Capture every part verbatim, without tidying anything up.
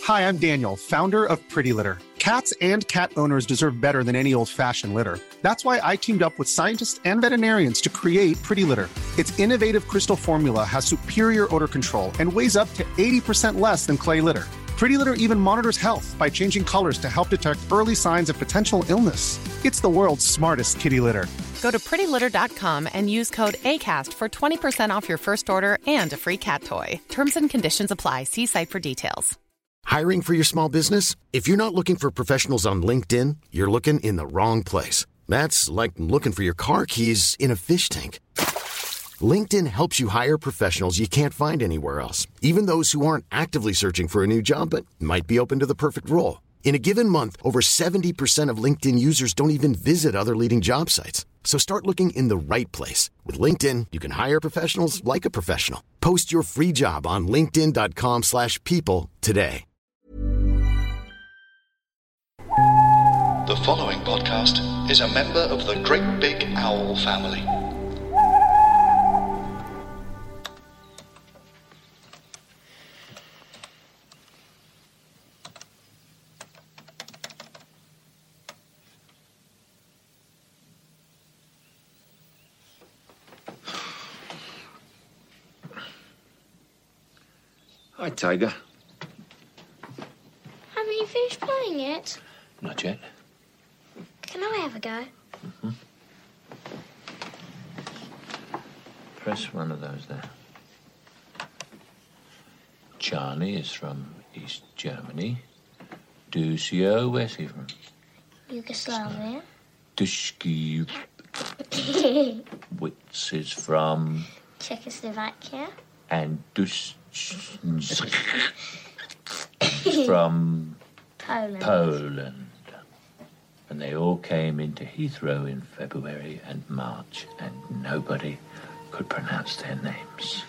Hi, I'm Daniel, founder of Pretty Litter. Cats and cat owners deserve better than any old-fashioned litter. That's why I teamed up with scientists and veterinarians to create Pretty Litter. Its innovative crystal formula has superior odor control and weighs up to eighty percent less than clay litter. Pretty Litter even monitors health by changing colors to help detect early signs of potential illness. It's the world's smartest kitty litter. Go to pretty litter dot com and use code ACAST for twenty percent off your first order and a free cat toy. Terms and conditions apply. See site for details. Hiring for your small business? If you're not looking for professionals on LinkedIn, you're looking in the wrong place. That's like looking for your car keys in a fish tank. LinkedIn helps you hire professionals you can't find anywhere else, even those who aren't actively searching for a new job but might be open to the perfect role. In a given month, over seventy percent of LinkedIn users don't even visit other leading job sites. So start looking in the right place. With LinkedIn, you can hire professionals like a professional. Post your free job on linkedin dot com slash people today. The following podcast is a member of the Great Big Owl family. Hi, Tiger. Haven't you finished playing it? Not yet. Can I have a go? Mm-hmm. Press one of those there. Charlie is from East Germany. Ducio, where's he from? Yugoslavia. Dushki Witz is from... Czechoslovakia. And Dush... from... Poland. Poland. And they all came into Heathrow in February and March, and nobody could pronounce their names.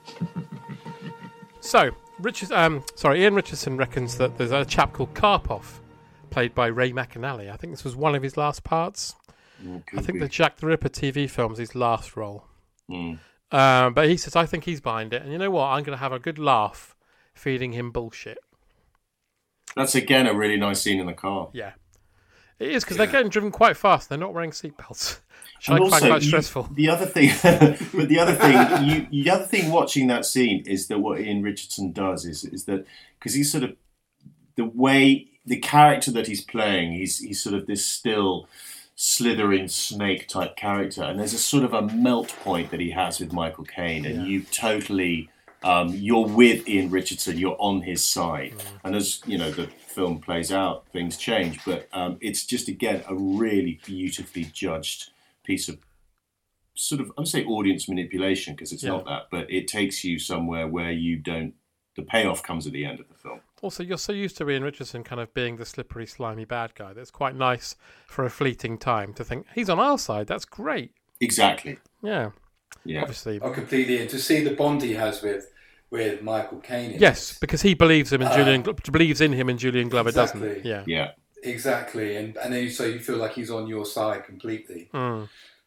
So, Richard, um, sorry, Ian Richardson reckons that there's a chap called Karpov, played by Ray McAnally. I think this was one of his last parts. Mm, I think be. the Jack the Ripper T V film was his last role. Mm. Um, but he says, I think he's behind it. And you know what? I'm going to have a good laugh feeding him bullshit. That's, again, a really nice scene in the car. Yeah. It is, because yeah. they're getting driven quite fast. They're not wearing seatbelts. Which I also, find quite you, stressful. The other thing, but the other thing, you, the other thing watching that scene is that what Ian Richardson does is is that because he's sort of the way the character that he's playing, he's he's sort of this still slithering snake type character, and there's a sort of a melt point that he has with Michael Caine, and yeah. you totally um, you're with Ian Richardson, you're on his side, mm. and as you know the film plays out, things change, but um, it's just again a really beautifully judged piece of sort of, I would say audience manipulation, because it's yeah. not that, but it takes you somewhere where you don't, the payoff comes at the end of the film. Also, you're so used to Ian Richardson kind of being the slippery, slimy bad guy that's quite nice for a fleeting time to think, he's on our side, that's great. Exactly. Yeah. Yeah. Obviously. Oh, completely. And to see the bond he has with with Michael Caine. Yes, it. because he believes him and uh, Julian believes in him and Julian Glover exactly. doesn't. Yeah. Yeah. Exactly. And and then so you feel like he's on your side completely. Mm.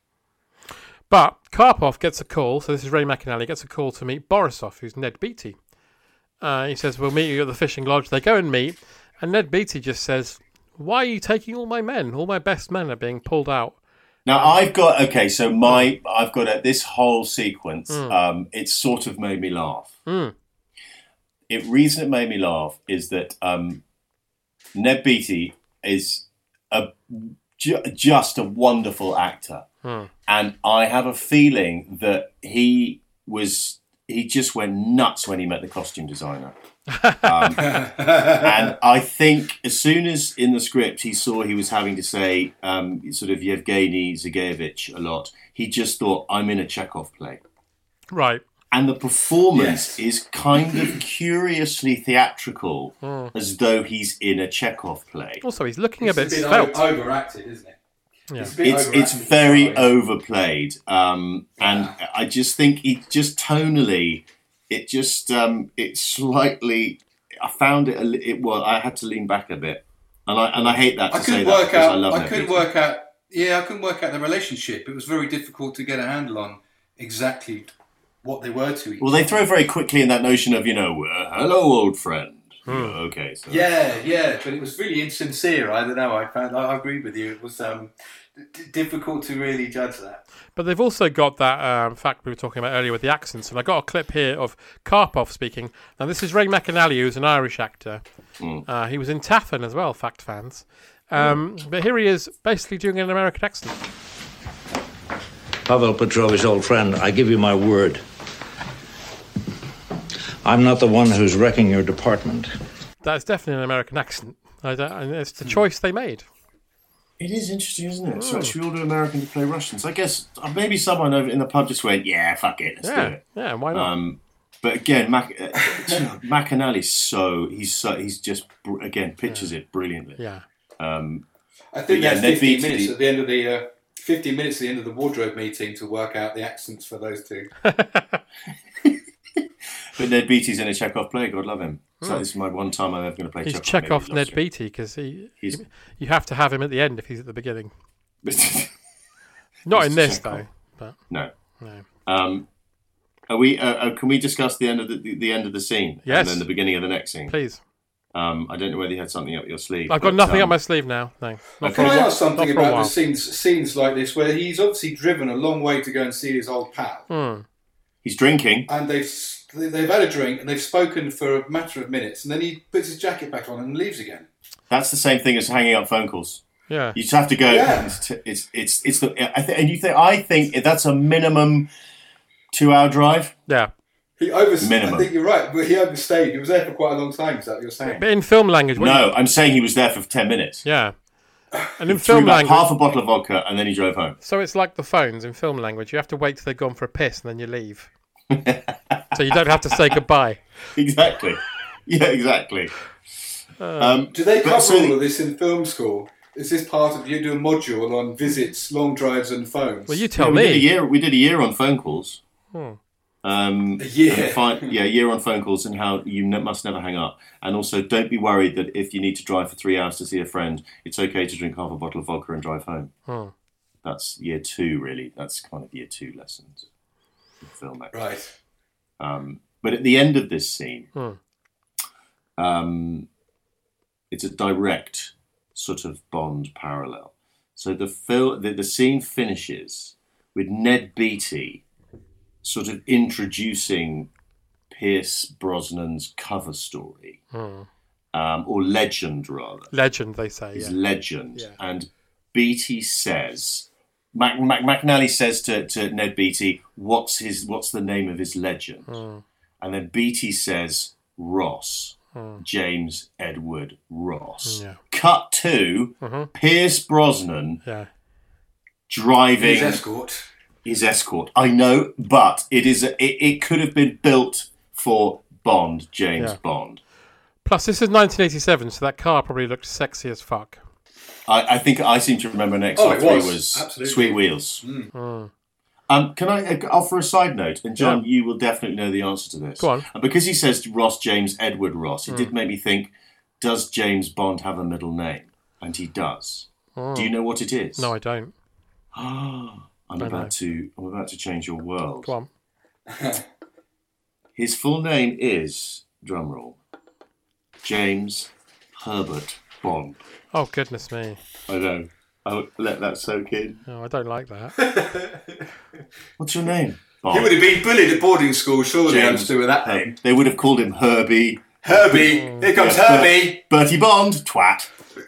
But Karpov gets a call, so this is Ray McAnally, gets a call to meet Borisov, who's Ned Beatty. Uh, he says, we'll meet you at the fishing lodge. They go and meet, and Ned Beatty just says, why are you taking all my men? All my best men are being pulled out. Now, I've got, okay, so my, I've got a, this whole sequence, Mm. um, it sort of made me laugh. Mm. The reason it made me laugh is that um, Ned Beatty is a, ju- just a wonderful actor. Hmm. And I have a feeling that he was, he just went nuts when he met the costume designer. um, and I think as soon as in the script he saw he was having to say um, sort of Yevgeny Zagayevich a lot, he just thought, I'm in a Chekhov play. Right. And the performance Yes. is kind of curiously theatrical, Hmm. as though he's in a Chekhov play. Also, he's looking It's a bit a bit svelte. o- overacted, isn't it? Yeah. It's a bit It's it's overacted. very Sorry. overplayed, um, and Yeah. I just think it just tonally, it just um, it's slightly. I found it. A, li- it well, I had to lean back a bit, and I and I hate that to I say couldn't that work because out. I love I Ned couldn't Beatty. work out. Yeah, I couldn't work out the relationship. It was very difficult to get a handle on exactly what they were to each Well, they throw very quickly in that notion of you know, uh, hello, old friend. Mm. Okay. So yeah, yeah, but it was really insincere. I don't know. I found. I agree with you. It was um, d- difficult to really judge that. But they've also got that um, fact we were talking about earlier with the accents, and I got a clip here of Karpov speaking. Now, this is Ray McAnally, who's an Irish actor. Mm. Uh, he was in Taffin as well, fact fans. Um, mm. But here he is, basically doing an American accent. Pavel Petrovich, old friend, I give you my word. I'm not the one who's wrecking your department. That's definitely an American accent. I don't, and it's the choice they made. It is interesting, isn't it? Mm. So should we all do American to play Russians? I guess maybe someone over in the pub just went, yeah, fuck it, let's yeah. do it. Yeah, why not? Um, but again, Mac, uh, McAnally's so he's so he's just again pictures yeah. it brilliantly. Yeah. Um, I think yeah, that's fifteen minutes at the end of the uh, fifteen minutes at the end of the wardrobe meeting to work out the accents for those two. But Ned Beatty's in a Chekhov play. God love him. So mm. this is my one time I'm ever going to play he's Chekhov. He's Chekhov Ned year. Beatty because he, he, you have to have him at the end if he's at the beginning. Not in this Chekhov. though. But no. No. Um, are we? Uh, uh, can we discuss the end of the, the, the end of the scene? Yes. And then the beginning of the next scene. Please. Um, I don't know whether you had something up your sleeve. I've got but, nothing um, up my sleeve now. No. Not Can I ask something about the scenes scenes like this where he's obviously driven a long way to go and see his old pal. Mm. He's drinking, and they've they've had a drink and they've spoken for a matter of minutes, and then he puts his jacket back on and leaves again. That's the same thing as hanging up phone calls. Yeah, you just have to go. Yeah. It's it's it's, it's the I th- and you think I think that's a minimum two hour drive. Yeah. He overs- Minimum. I think you're right, but he overstayed. He was there for quite a long time. Is that what you're saying? But in film language, no, you... I'm saying he was there for ten minutes. Yeah, and in film language, half a bottle of vodka, and then he drove home. So it's like the phones in film language. You have to wait till they've gone for a piss, and then you leave. So you don't have to say goodbye. Exactly. Yeah, exactly. Uh, um, do they cover so all of this in film school? Is this part of you do a module on visits, long drives, and phones? Well, you tell yeah, we me. Did a year, we did a year on phone calls. Hmm. Um, a year? Find, yeah, a year on phone calls and how you ne- must never hang up. And also, don't be worried that if you need to drive for three hours to see a friend, it's okay to drink half a bottle of vodka and drive home. Hmm. That's year two, really. That's kind of year two lessons in film. Actually. Right. Um, but at the end of this scene, hmm. um, it's a direct sort of Bond parallel. So the, fil- the the scene finishes with Ned Beatty sort of introducing Pierce Brosnan's cover story, hmm. um, or legend rather. Legend, they say. His yeah. legend. Yeah. And Beatty says, Mac- Mac- McAnally says to, to Ned Beatty, what's his? What's the name of his legend? Hmm. And then Beatty says, Ross. Hmm. James Edward Ross. Yeah. Cut to mm-hmm. Pierce Brosnan yeah. driving... His escort. His escort. I know, but it is. A, it, it could have been built for Bond, James yeah. Bond. Plus, this is nineteen eighty-seven, so that car probably looked sexy as fuck. I, I think I seem to remember an X R three oh, was. was Absolutely. Sweet Wheels. Mm. Mm. Um, can I uh, offer a side note? And John, yeah. you will definitely know the answer to this. Go on. And because he says Ross James Edward Ross, it Mm. did make me think, does James Bond have a middle name? And he does. Mm. Do you know what it is? No, I don't. I'm don't about know. to I'm about to change your world. Go on. His full name is, drumroll, James Herbert Bond. Oh, goodness me. I know. I'll let that soak in. Oh, I don't like that. What's your name? Bond. He would have been bullied at boarding school, surely, James, understood with that name. They would have called him Herbie. Herbie. Mm. Here comes Yeah, Herbie. Ber- Bertie Bond. Twat.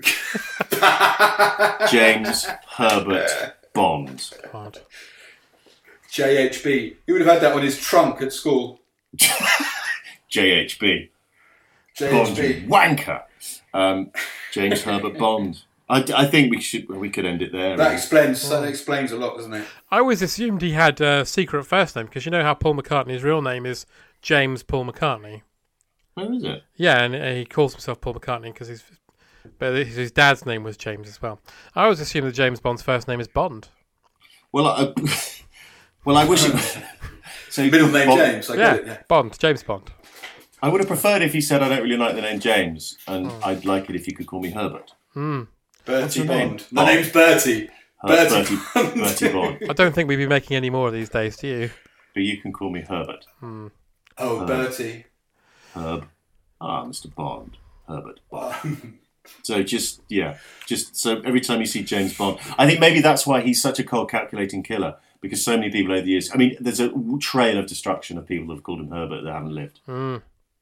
James Herbert Bond. God. J H B. He would have had that on his trunk at school. J H B. J Bond, H B. you wanker. Um, James Herbert Bond. I, I think we should we could end it there. That really. explains that explains a lot, doesn't it? I always assumed he had a secret first name, because you know how Paul McCartney's real name is James Paul McCartney. Where is it? Yeah, and uh, he calls himself Paul McCartney because his, but his, his dad's name was James as well. I always assumed that James Bond's first name is Bond. Well, I, well, I wish it was. So middle name Bond. James, I yeah, get it. Yeah. Bond, James Bond. I would have preferred if he said, I don't really like the name James, and Oh. I'd like it if you could call me Herbert. Mm. What's Bertie your name? Bond. My name's Bertie. Her- Bertie Bertie, Bond. Bertie Bond. I don't think we'd be making any more of these days, do you? But you can call me Herbert. Mm. Oh, Herb. Bertie. Herb. ah, Mister Bond, Herbert Bond. So just, yeah, just so every time you see James Bond, I think maybe that's why he's such a cold, calculating killer, because so many people over the years, I mean, there's a trail of destruction of people that have called him Herbert that haven't lived. Mm.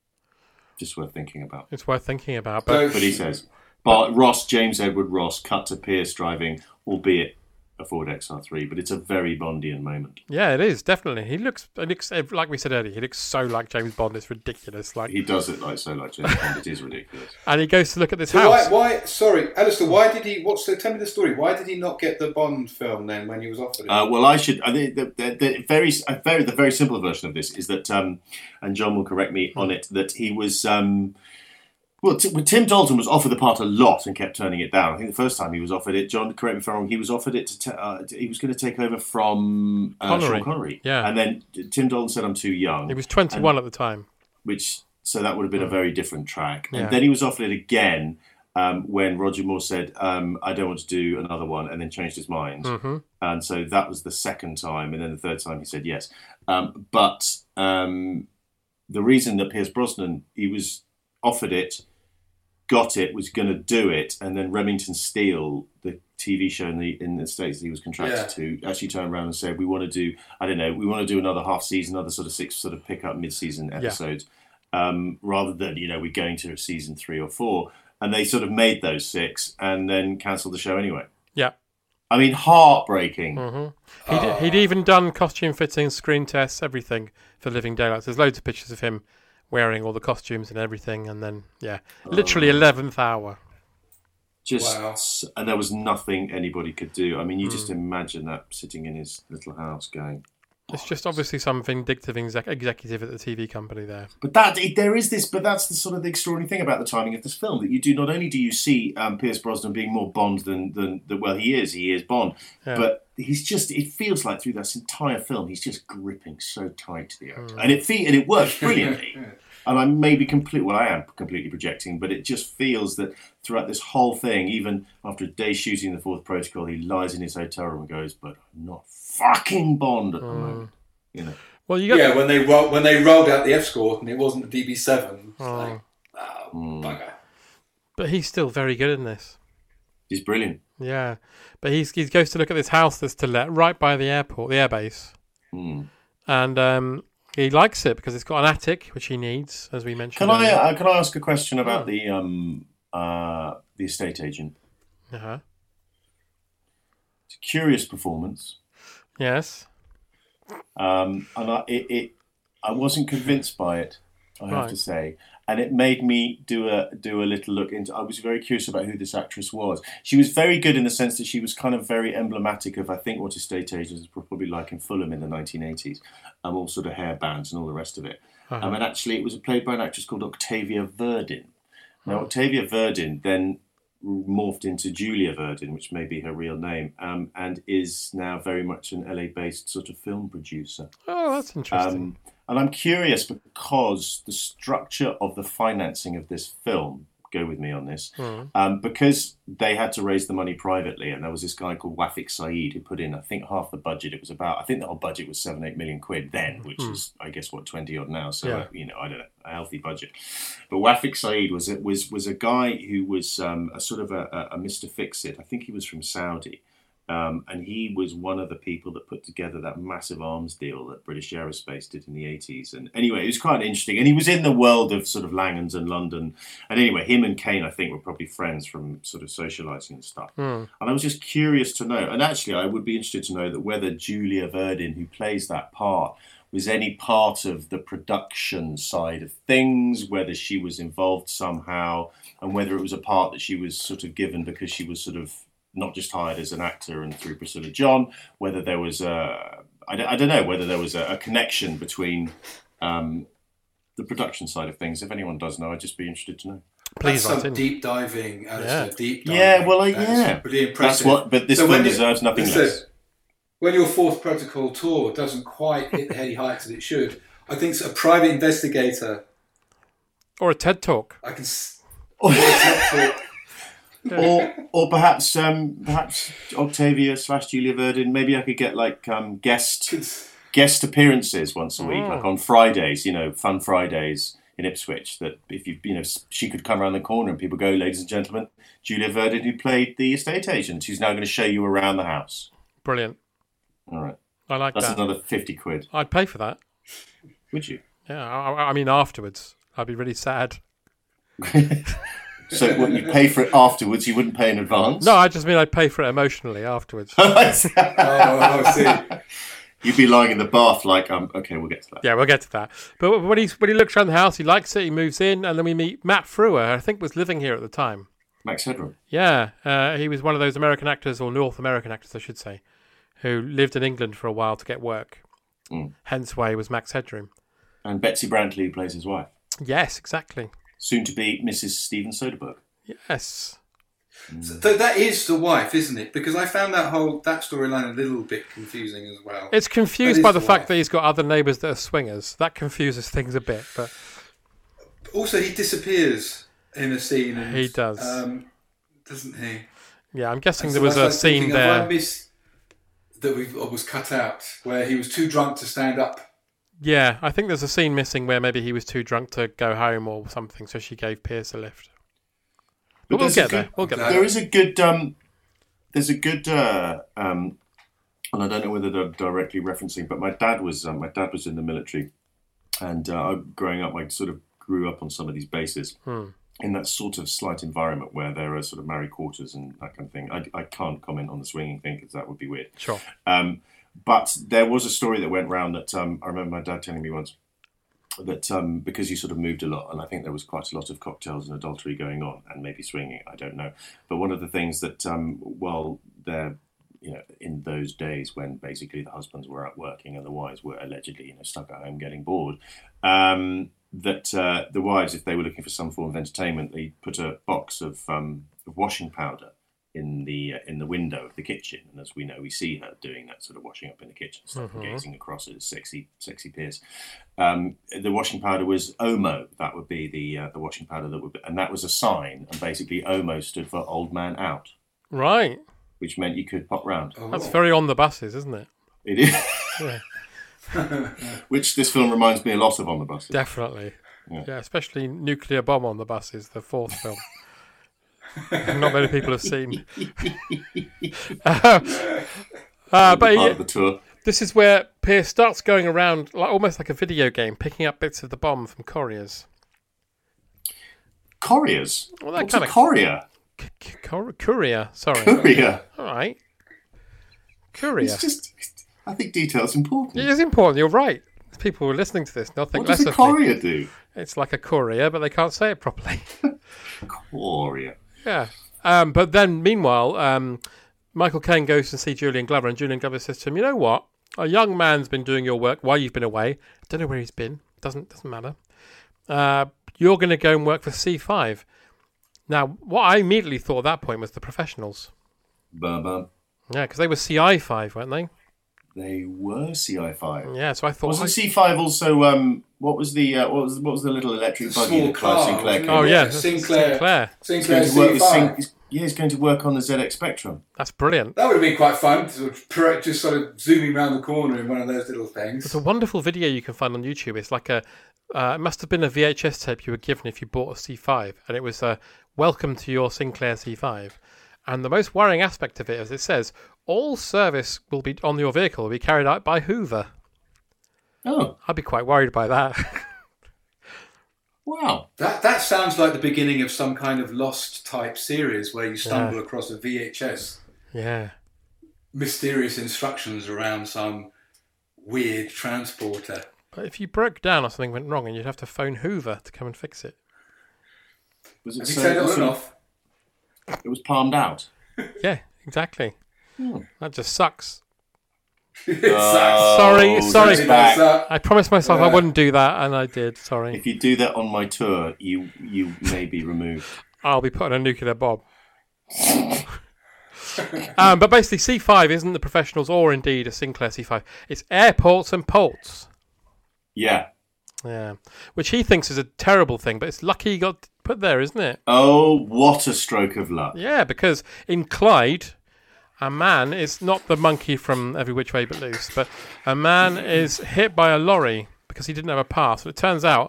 Just worth thinking about. It's worth thinking about. But, but he says, but Ross, James Edward Ross, cut to Pierce driving, albeit a Ford X R three, but it's a very Bondian moment. Yeah, it is, definitely. He looks, he looks like we said earlier, he looks so like James Bond, it's ridiculous. Like He does it like so like James Bond, it is ridiculous. And he goes to look at this so house. Why, why, sorry, Alistair, why did he, what's the, tell me the story, why did he not get the Bond film then when he was offered it? Uh, well, I should, I think the, the, the, very, a very, the very simple version of this is that, um, and John will correct me on it, that he was... Um, Well, t- Tim Dalton was offered the part a lot and kept turning it down. I think the first time he was offered it, John, correct me if I'm wrong, he was offered it to, t- uh, he was going to take over from uh, Connery. Sean Connery. Yeah. And then Tim Dalton said, I'm too young. He was twenty-one and, at the time. Which, so that would have been a very different track. And Yeah. then he was offered it again um, when Roger Moore said, um, I don't want to do another one, and then changed his mind. Mm-hmm. And so that was the second time. And then the third time he said yes. Um, but um, the reason that Pierce Brosnan, he was offered it, got it, was going to do it, and then Remington Steele, the T V show in the in the States that he was contracted Yeah. to, actually turned around and said, we want to do, I don't know, we want to do another half season, another sort of six sort of pick up mid-season episodes, um, rather than, you know, we're going to season three or four. And they sort of made those six and then cancelled the show anyway. Yeah. I mean, heartbreaking. Mm-hmm. He'd, oh. he'd even done costume fittings, screen tests, everything for Living Daylights. There's loads of pictures of him wearing all the costumes and everything, and then, yeah, literally oh. eleventh hour. Just wow. And there was nothing anybody could do. I mean, you Mm. just imagine that sitting in his little house going... It's just obviously some vindictive exec- executive at the T V company there. But that there is this, but that's the sort of the extraordinary thing about the timing of this film, that you do, not only do you see um, Pierce Brosnan being more Bond than, than, than, well, he is, he is Bond, Yeah. but he's just, it feels like through this entire film, he's just gripping so tight to the actor. Mm. And it fe- and it works brilliantly. And I may be complete, well, I am completely projecting, but it just feels that throughout this whole thing, even after a day shooting the Fourth Protocol, he lies in his hotel room and goes, but I'm not fucking Bond at the Mm. moment. You know. Well, you got yeah, when they ro- when they rolled out the Escort and it wasn't the D B seven, it's Oh. like, oh, Mm. bugger. But he's still very good in this. He's brilliant. Yeah. But he's, he goes to look at this house that's to let right by the airport, the airbase. Mm. And um, he likes it because it's got an attic, which he needs, as we mentioned. Can I earlier. uh, can I ask a question about Oh. the um uh the estate agent? Uh-huh. It's a curious performance, Yes. um, and I it, it I wasn't convinced by it. I have Right. to say, and it made me do a do a little look into. I was very curious about who this actress was. She was very good in the sense that she was kind of very emblematic of, I think, what estate agents were probably like in Fulham in the nineteen eighties, um, all sort of hair bands and all the rest of it. Uh-huh. Um, and actually, it was played by an actress called Octavia Verdin. Now, Octavia Verdin then morphed into Julia Verdin, which may be her real name, um, and is now very much an L A-based sort of film producer. Oh, that's interesting. Um, and I'm curious because the structure of the financing of this film, go with me on this, Mm. um, because they had to raise the money privately, and there was this guy called Wafik Saeed who put in, I think, half the budget. It was about, I think the whole budget was seven, eight million quid then, which Mm. is, I guess, what, twenty odd now. So, Yeah. uh, you know, I don't know, a healthy budget. But Wafik Saeed was a, was was a guy who was um, a sort of a, a, a Mister Fix-It. I think he was from Saudi. Um, and he was one of the people that put together that massive arms deal that British Aerospace did in the eighties. And anyway, it was quite interesting. And he was in the world of sort of Langhans and London. And anyway, him and Kane, I think, were probably friends from sort of socialising and stuff. Mm. And I was just curious to know, and actually I would be interested to know that whether Julia Verdin, who plays that part, was any part of the production side of things, whether she was involved somehow, and whether it was a part that she was sort of given because she was sort of not just hired as an actor and through Priscilla John, whether there was a, I don't, I don't know, whether there was a, a connection between um, the production side of things. If anyone does know, I'd just be interested to know. Please, That's write some in. deep diving, Alistair, Yeah. deep diving. Yeah, well, I, That's yeah. really impressive. That's what, but this So film when you- deserves nothing listen, less. When your Fourth Protocol tour doesn't quite hit the heady heights that it should, I think a private investigator... Or a TED Talk. I can... s- or a TED Talk. or or perhaps um, perhaps Octavia slash Julia Verdin. Maybe I could get like um, guest guest appearances once a week, Oh. like on Fridays. You know, fun Fridays. in Ipswich that if you you know she could come around the corner and people go, ladies and gentlemen, Julia Verdon, who played the estate agent, who's now going to show you around the house. Brilliant. All right. I like That's that. another fifty quid. I'd pay for that. Would you? Yeah, I, I mean afterwards. I'd be really sad. So what, you pay for it afterwards, you wouldn't pay in advance? No, I just mean I'd pay for it emotionally afterwards. oh, I see. You'd be lying in the bath like, um, okay, we'll get to that. Yeah, we'll get to that. But when he when he looks around the house, he likes it. He moves in, and then we meet Matt Frewer. I think was living here at the time. Max Headroom. Yeah, uh, he was one of those American actors, or North American actors, I should say, who lived in England for a while to get work. Mm. Hence why he was Max Headroom. And Betsy Brantley plays his wife. Yes, exactly. Soon to be Missus Steven Soderbergh. Yes. So th- that is the wife, isn't it? Because I found that whole that storyline a little bit confusing as well. It's confused That by is the the fact wife. that he's got other neighbours that are swingers. That confuses things a bit, but Also, he disappears in a scene. And, He does. um, doesn't he? yeah, I'm guessing And there so was I a was scene thinking, have I there. missed that we was cut out where he was too drunk to stand up. Yeah, I think there's a scene missing where maybe he was too drunk to go home or something, so she gave Pierce a lift. But, we'll there's get a good- there. We'll get there. There is a good, um, there's a good, uh, um, and I don't know whether they're directly referencing, but my dad was, um, my dad was in the military, and uh, growing up, I sort of grew up on some of these bases. Hmm. In that sort of slight environment where there are sort of married quarters and that kind of thing. I, I can't comment on the swinging thing because that would be weird. Sure. Um, but there was a story that went round that um, I remember my dad telling me once that um, because you sort of moved a lot, and I think there was quite a lot of cocktails and adultery going on, and maybe swinging, I don't know. But one of the things that, um, well, they're, you know, in those days when basically the husbands were out working and the wives were allegedly, you know, stuck at home getting bored, um, that uh, the wives, if they were looking for some form of entertainment, they put a box of, um, of washing powder in the uh, in the window of the kitchen, and as we know, we see her doing that sort of washing up in the kitchen stuff, Mhm. and gazing across at sexy, sexy Pierce. Um, the washing powder was Omo. That would be the uh, the washing powder that would, be, and that was a sign. And basically, Omo stood for Old Man Out, Right. which meant you could pop round. That's very on the buses, isn't it? It is. Yeah, Which this film reminds me a lot of On the Buses. definitely. Yeah. Yeah, especially Nuclear Bomb on the Buses, the fourth film. Not many people have seen. uh, uh, but part he- of the tour. this is where Pierce starts going around, like almost like a video game, picking up bits of the bomb from couriers. Couriers? Well, that What's kind a of courier? C- cour- courier, sorry. Courier. All right. Courier. It's just, I think detail's important. It is important. You're right. People who are listening to this, they'll think What does less a of me. courier do? It's like a courier, but they can't say it properly. Courier. Yeah. Um, but then, meanwhile, um, Michael Caine goes to see Julian Glover, and Julian Glover says to him, "You know what? A young man's been doing your work while you've been away. Don't know where he's been. Doesn't doesn't matter. Uh, you're going to go and work for C five." Now, what I immediately thought at that point was the Professionals. Bum bum. Yeah, because they were C I five, weren't they? They were C I five. Yeah, so I thought. Wasn't C five also? Um, what was the uh, what was what was the little electric The buggy small that Clive car, Sinclair wasn't came Oh with? yeah, Sinclair. Sinclair. He's going Sinclair to work with C five. Sin- he's- yeah, he's going to work on the Z X Spectrum. That's brilliant. That would have been quite fun, sort of per- just sort of zooming around the corner in one of those little things. It's a wonderful video you can find on YouTube. It's like a, uh, it must have been a V H S tape you were given if you bought a C five, and it was a welcome to your Sinclair C five. And the most worrying aspect of it is it says all service will be on your vehicle will be carried out by Hoover. Oh, I'd be quite worried by that. wow. That that sounds like the beginning of some kind of Lost type series where you stumble Yeah. across a V H S. Yeah. Mysterious instructions around some weird transporter. But if you broke down or something went wrong, and you'd have to phone Hoover to come and fix it. Was it Have you so- turned it on so- and off? It was palmed out. Yeah, exactly. Hmm. That just sucks. It Oh, Sorry, sorry. that's back. sucks. I promised myself I Yeah. wouldn't do that, and I did. Sorry. If you do that on my tour, you you may be removed. I'll be putting a nuclear bomb. um, but basically, C five isn't the Professionals or indeed a Sinclair C five. It's Airports and Ports. Yeah. Yeah. Which he thinks is a terrible thing, but it's lucky he got put there, isn't it? Oh, what a stroke of luck. Yeah, because in Clyde, a man is not the monkey from Every Which Way But Loose, but a man is hit by a lorry because he didn't have a pass. And it turns out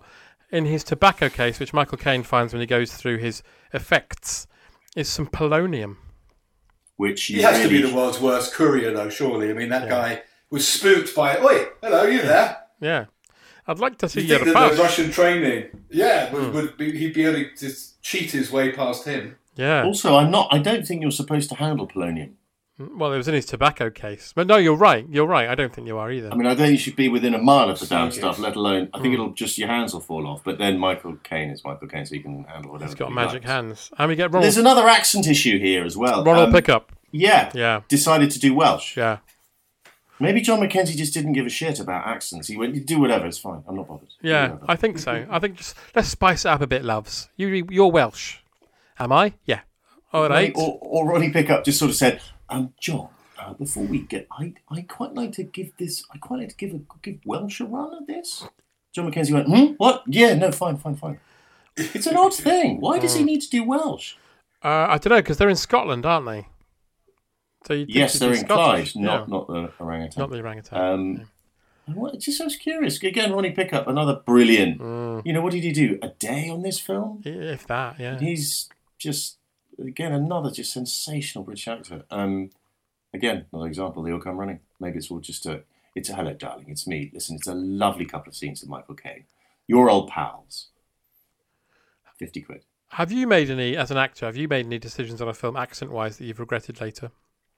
in his tobacco case, which Michael Caine finds when he goes through his effects, is some polonium. Which he has really... to be the world's worst courier, though, surely. I mean, that yeah. guy was spooked by, oi, hello, you there? Yeah. I'd like to see you think that the Russian training, yeah, would, Hmm. would be, he'd be able to just cheat his way past him. Yeah. Also, I'm not. I don't think you're supposed to handle polonium. Well, it was in his tobacco case. But no, you're right. You're right. I don't think you are either. I mean, I don't think you should be within a mile of the damn Smoke stuff, it. let alone... I think Mm. it'll just... Your hands will fall off. But then Michael Caine is Michael Caine, so he can handle whatever He's got he magic likes. hands. And we get Ronald. There's another accent issue here as well. Ronald Um, Pickup. Yeah. Yeah. Decided to do Welsh. Yeah. Maybe John Mackenzie just didn't give a shit about accents. He went, "You do whatever, it's fine. I'm not bothered." Do Yeah, whatever." I think so. I think just let's spice it up a bit, loves. You, you're Welsh. Am I? Yeah. All right. Or, or Ronnie Pickup just sort of said, "Um, John, uh, before we get, I, I quite like to give this. I quite like to give a give Welsh a run at this." John Mackenzie went, "Hmm, what? Yeah, no, fine, fine, fine." It's an odd thing. Why does he need to do Welsh? Uh, I don't know, because they're in Scotland, aren't they? So you think Yes, you'd they're be in Clyde, Scottish. not Yeah. not the orangutan. Not the orangutan. Um, what, just I was curious. Again, Ronnie Pickup, another brilliant. Mm. You know, what did he do? A day on this film? If that, yeah. And he's just, again, another just sensational British actor. Um, again, another example, they all come running. Maybe it's all just a, it's a hello, darling, it's me. Listen, it's a lovely couple of scenes with Michael Caine. Your old pals. fifty quid. Have you made any, as an actor, have you made any decisions on a film accent-wise that you've regretted later?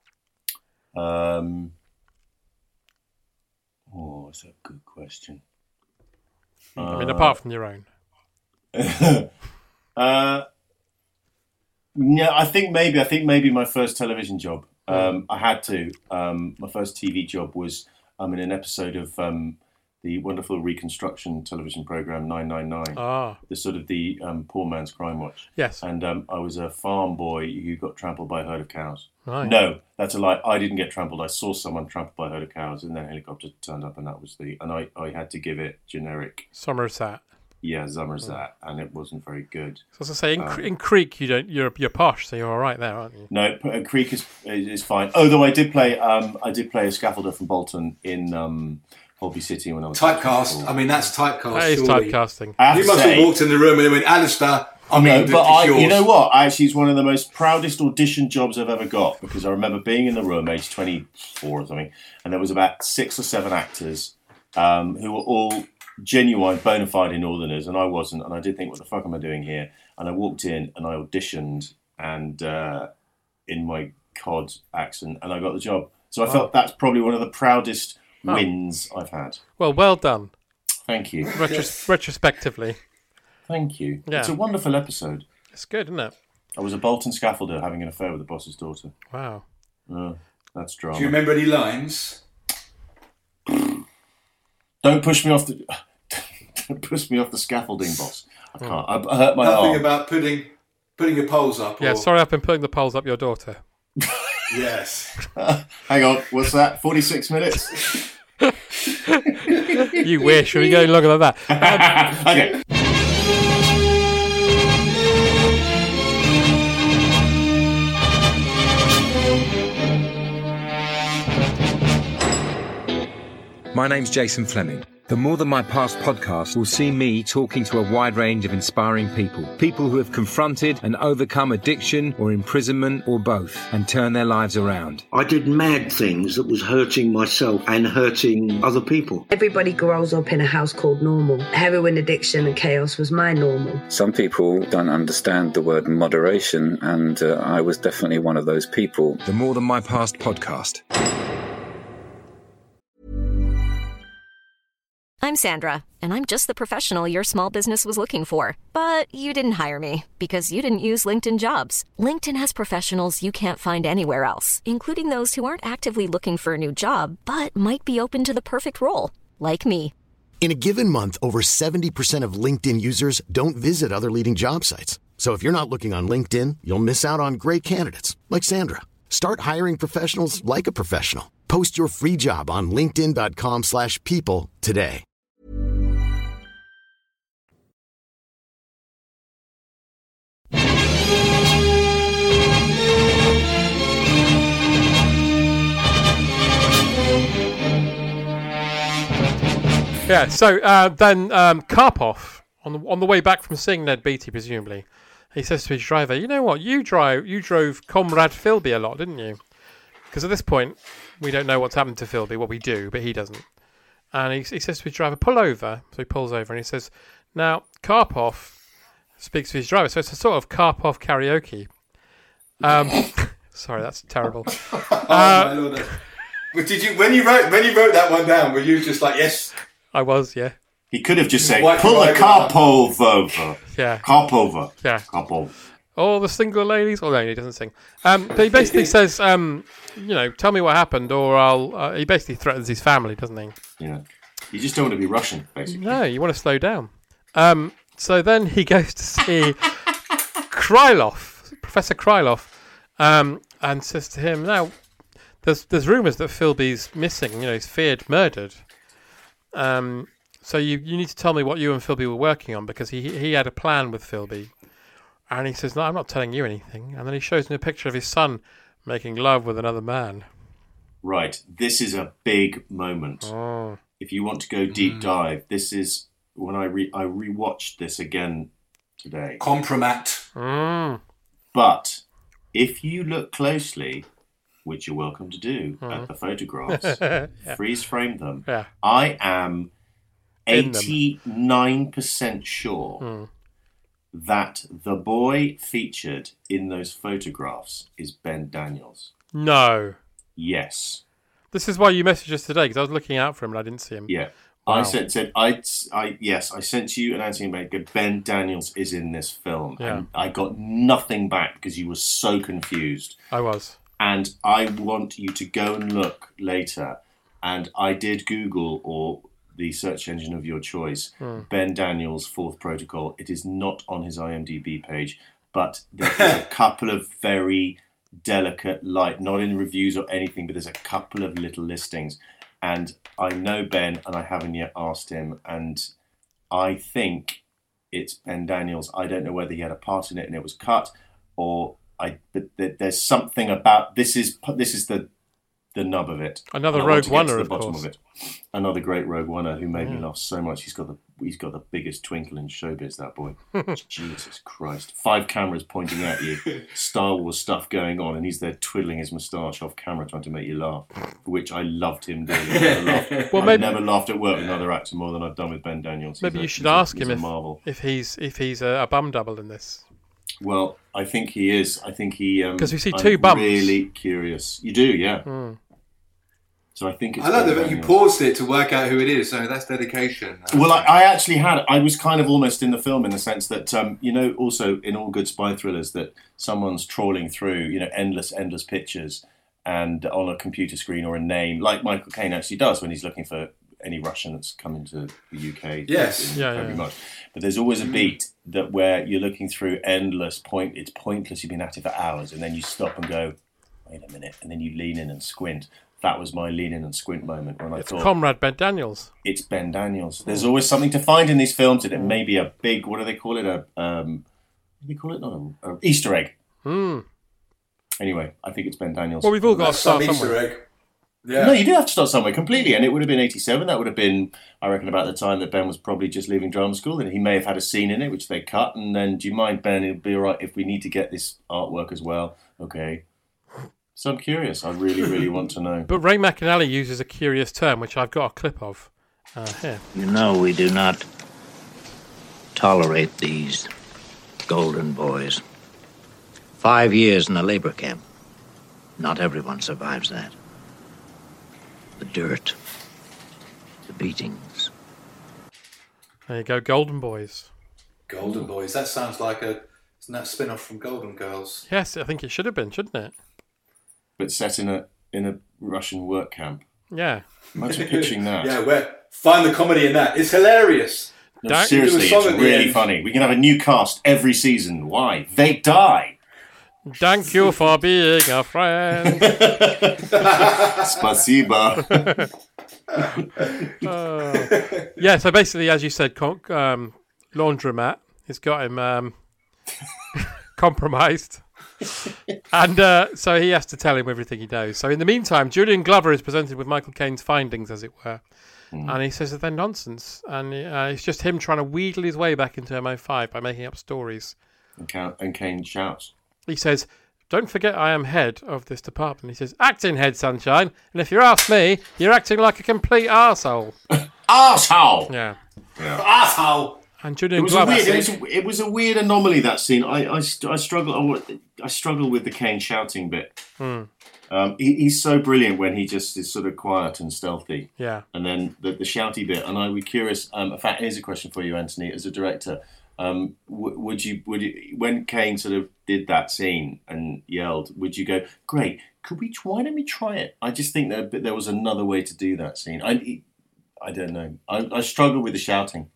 Um, oh, that's a good question. I mean, Uh, apart from your own. uh, yeah, I think maybe. I think maybe my first television job. Um, I had to. Um, my first T V job was um, in an episode of um, the wonderful reconstruction television program nine nine nine. Ah. The sort of the um, poor man's crime watch. Yes. And um, I was a farm boy who got trampled by a herd of cows. Right. No, that's a lie. I didn't get trampled. I saw someone trampled by a herd of cows, and then a helicopter turned up, and that was the. And I, I had to give it generic. Somerset. Yeah, Somerset, and it wasn't very good. So as I say, in, Um, Cre- in Creek, you don't. You're you're posh, so you're all right there, aren't you? No, P- uh, Creek is is fine. Although I did play, um, I did play a scaffolder from Bolton in um, Holby City when I was Typecast. I mean, that's typecast. That is surely. typecasting. I have You to must say- have walked in the room and went, Alistair, I No, mean, but it's I, yours. you know what? Actually, it's one of the most proudest audition jobs I've ever got, because I remember being in the room, age twenty-four or something, and there was about six or seven actors um, who were all genuine, bona fide Northerners, and I wasn't, and I did think, what the fuck am I doing here? And I walked in and I auditioned, and uh, in my cod accent, and I got the job. So I Wow. felt that's probably one of the proudest Wow. wins I've had. Well, well done. Thank you. Retros- Retrospectively. Thank you. Yeah. It's a wonderful episode. It's good, isn't it? I was a Bolton scaffolder having an affair with the boss's daughter. Wow. Uh, that's drama. Do you remember any lines? Don't push me off the. Don't push me off the scaffolding, boss. I can't. I, I hurt my Nothing arm. about putting putting your poles up. Yeah, or... sorry I've been putting the poles up your daughter. Yes. Hang on. What's that? Forty-six minutes. You wish. We'll be going longer than that. Um, Okay. My name's Jason Fleming. The More Than My Past podcast will see me talking to a wide range of inspiring people. People who have confronted and overcome addiction or imprisonment or both and turn their lives around. I did mad things that was hurting myself and hurting other people. Everybody grows up in a house called normal. Heroin addiction and chaos was my normal. Some people don't understand the word moderation, and uh, I was definitely one of those people. The More Than My Past podcast. I'm Sandra, and I'm just the professional your small business was looking for. But you didn't hire me because you didn't use LinkedIn Jobs. LinkedIn has professionals you can't find anywhere else, including those who aren't actively looking for a new job, but might be open to the perfect role, like me. In a given month, over seventy percent of LinkedIn users don't visit other leading job sites. So if you're not looking on LinkedIn, you'll miss out on great candidates like Sandra. Start hiring professionals like a professional. Post your free job on linkedin.com slash people today. Yeah, so uh, then um, Karpov on the on the way back from seeing Ned Beatty, presumably, he says to his driver, "You know what? You drive. You drove Comrade Philby a lot, didn't you?" Because at this point, we don't know what's happened to Philby. Well, we do, but he doesn't. And he, he says to his driver, "Pull over." So he pulls over and he says, "Now, Karpov speaks to his driver." So it's a sort of Karpov karaoke. Um, sorry, that's terrible. oh uh, my Lord. But did you when you wrote when you wrote that one down? Were you just like, yes? I was, yeah. He could have just said, Why- "Pull why- the Karpov over." Yeah. Karpov. Yeah. Karpov. All the single ladies. Oh no, he doesn't sing. Um, but he basically says, um, you know, tell me what happened, or I'll. Uh, he basically threatens his family, doesn't he? Yeah. You just don't want to be Russian, basically. No, you want to slow down. Um, so then he goes to see Krylov, Professor Krylov, um, and says to him, "Now, there's there's rumours that Philby's missing. You know, he's feared murdered. Um, so you you need to tell me what you and Philby were working on, because he he had a plan with Philby." And he says, "No, I'm not telling you anything." And then he shows me a picture of his son making love with another man. Right. This is a big moment. Oh. If you want to go deep dive, this is when I re I rewatched this again today. Compromat. Mm. But if you look closely, which you're welcome to do Mm. at the photographs, Yeah. freeze frame them. Yeah. I am In them. eighty-nine percent sure Mm. that the boy featured in those photographs is Ben Daniels. No. Yes. This is why you messaged us today, because I was looking out for him and I didn't see him. Yeah. Wow. I said, said I, I, yes, I sent you an answering baker. Ben Daniels is in this film. Yeah. And I got nothing back because you were so confused. I was. And I want you to go and look later. And I did Google or the search engine of your choice, Hmm. Ben Daniels' Fourth Protocol. It is not on his IMDb page, but there's a couple of very delicate, light, not in reviews or anything, but there's a couple of little listings. And I know Ben, and I haven't yet asked him, and I think it's Ben Daniels. I don't know whether he had a part in it and it was cut, or I. But there's something about this is this is the the nub of it. Another And I want to Rogue get to Oner, the of bottom course. of it. Another great Rogue Oner who made me Yeah. laugh so much. He's got the he's got the biggest twinkle in showbiz. That boy, Jesus Christ! Five cameras pointing at you, Star Wars stuff going on, and he's there twiddling his moustache off camera, trying to make you laugh. For which I loved him doing. I never laughed, Well, I've maybe- never laughed at work with another actor more than I've done with Ben Daniels. Maybe He's you a- should he's a- ask he's him a if, marvel. if he's if he's a, a bum double in this. Well, I think he is. I think he. um, 'Cause we see I'm two bumps. Really curious. You do, yeah. Hmm. So I think it's. I like Ben that you Daniels. paused it to work out who it is, so that's dedication. Well, I, I actually had. I was kind of almost in the film in the sense that, um, you know, also in all good spy thrillers, that someone's trawling through, you know, endless, endless pictures and on a computer screen or a name, like Michael Caine actually does when he's looking for any Russian that's coming to the U K. Yes. Yeah, very yeah. much. But there's always a beat that where you're looking through endless point. It's pointless. You've been at it for hours, and then you stop and go, wait a minute, and then you lean in and squint. That was my lean in and squint moment when I It's thought, Comrade Ben Daniels. it's Ben Daniels. There's always something to find in these films, and it may be a big, what do they call it? A um, what do they call it? Not a, a Easter egg. Hmm. Anyway, I think it's Ben Daniels. Well, we've all got to That's some start Easter somewhere. egg. Yeah. No, you do have to start somewhere completely, and it would have been eighty-seven. That would have been, I reckon, about the time that Ben was probably just leaving drama school, and he may have had a scene in it which they cut. And then, do you mind, Ben? It'll be all right if we need to get this artwork as well. Okay. So I'm curious. I really, really want to know. But Ray McAnally uses a curious term, which I've got a clip of uh, here. You know, we do not tolerate these golden boys. Five years in a labor camp. Not everyone survives that. The dirt, the beatings. There you go, Golden Boys. Golden Boys. That sounds like a isn't that spin off from Golden Girls? Yes, I think it should have been, shouldn't it? But set in a in a Russian work camp. Yeah. Imagine picturing that. Yeah, where find the comedy in that. It's hilarious. No, Don't- seriously, Do a song it's at the really end. funny. We can have a new cast every season. Why? They die. Thank you for being a friend. Spasiba. Uh, yeah, so basically, as you said, con- um, Laundromat has got him um, compromised. And uh, so he has to tell him everything he knows. So in the meantime, Julian Glover is presented with Michael Caine's findings, as it were. Mm. And he says that they're nonsense. And uh, it's just him trying to wheedle his way back into M O five by making up stories. And, Count, and Kane shouts. He says, don't forget I am head of this department. He says, acting head, sunshine. And if you ask me, you're acting like a complete arsehole. Arsehole! Yeah. yeah. Arsehole! And Julian it was, Glover. a weird, it, was a, it was a weird anomaly, that scene. I I, I struggle I struggle with the Kane shouting bit. Hmm. Um, he, he's so brilliant when he just is sort of quiet and stealthy. Yeah. And then the, the shouty bit. And I would be curious. Um, in fact, here's a question for you, Anthony, as a director. Um, w- would you would you, when Kane sort of did that scene and yelled, would you go, great? Could we? Why don't we try it? I just think that there was another way to do that scene. I I don't know. I, I struggle with the shouting.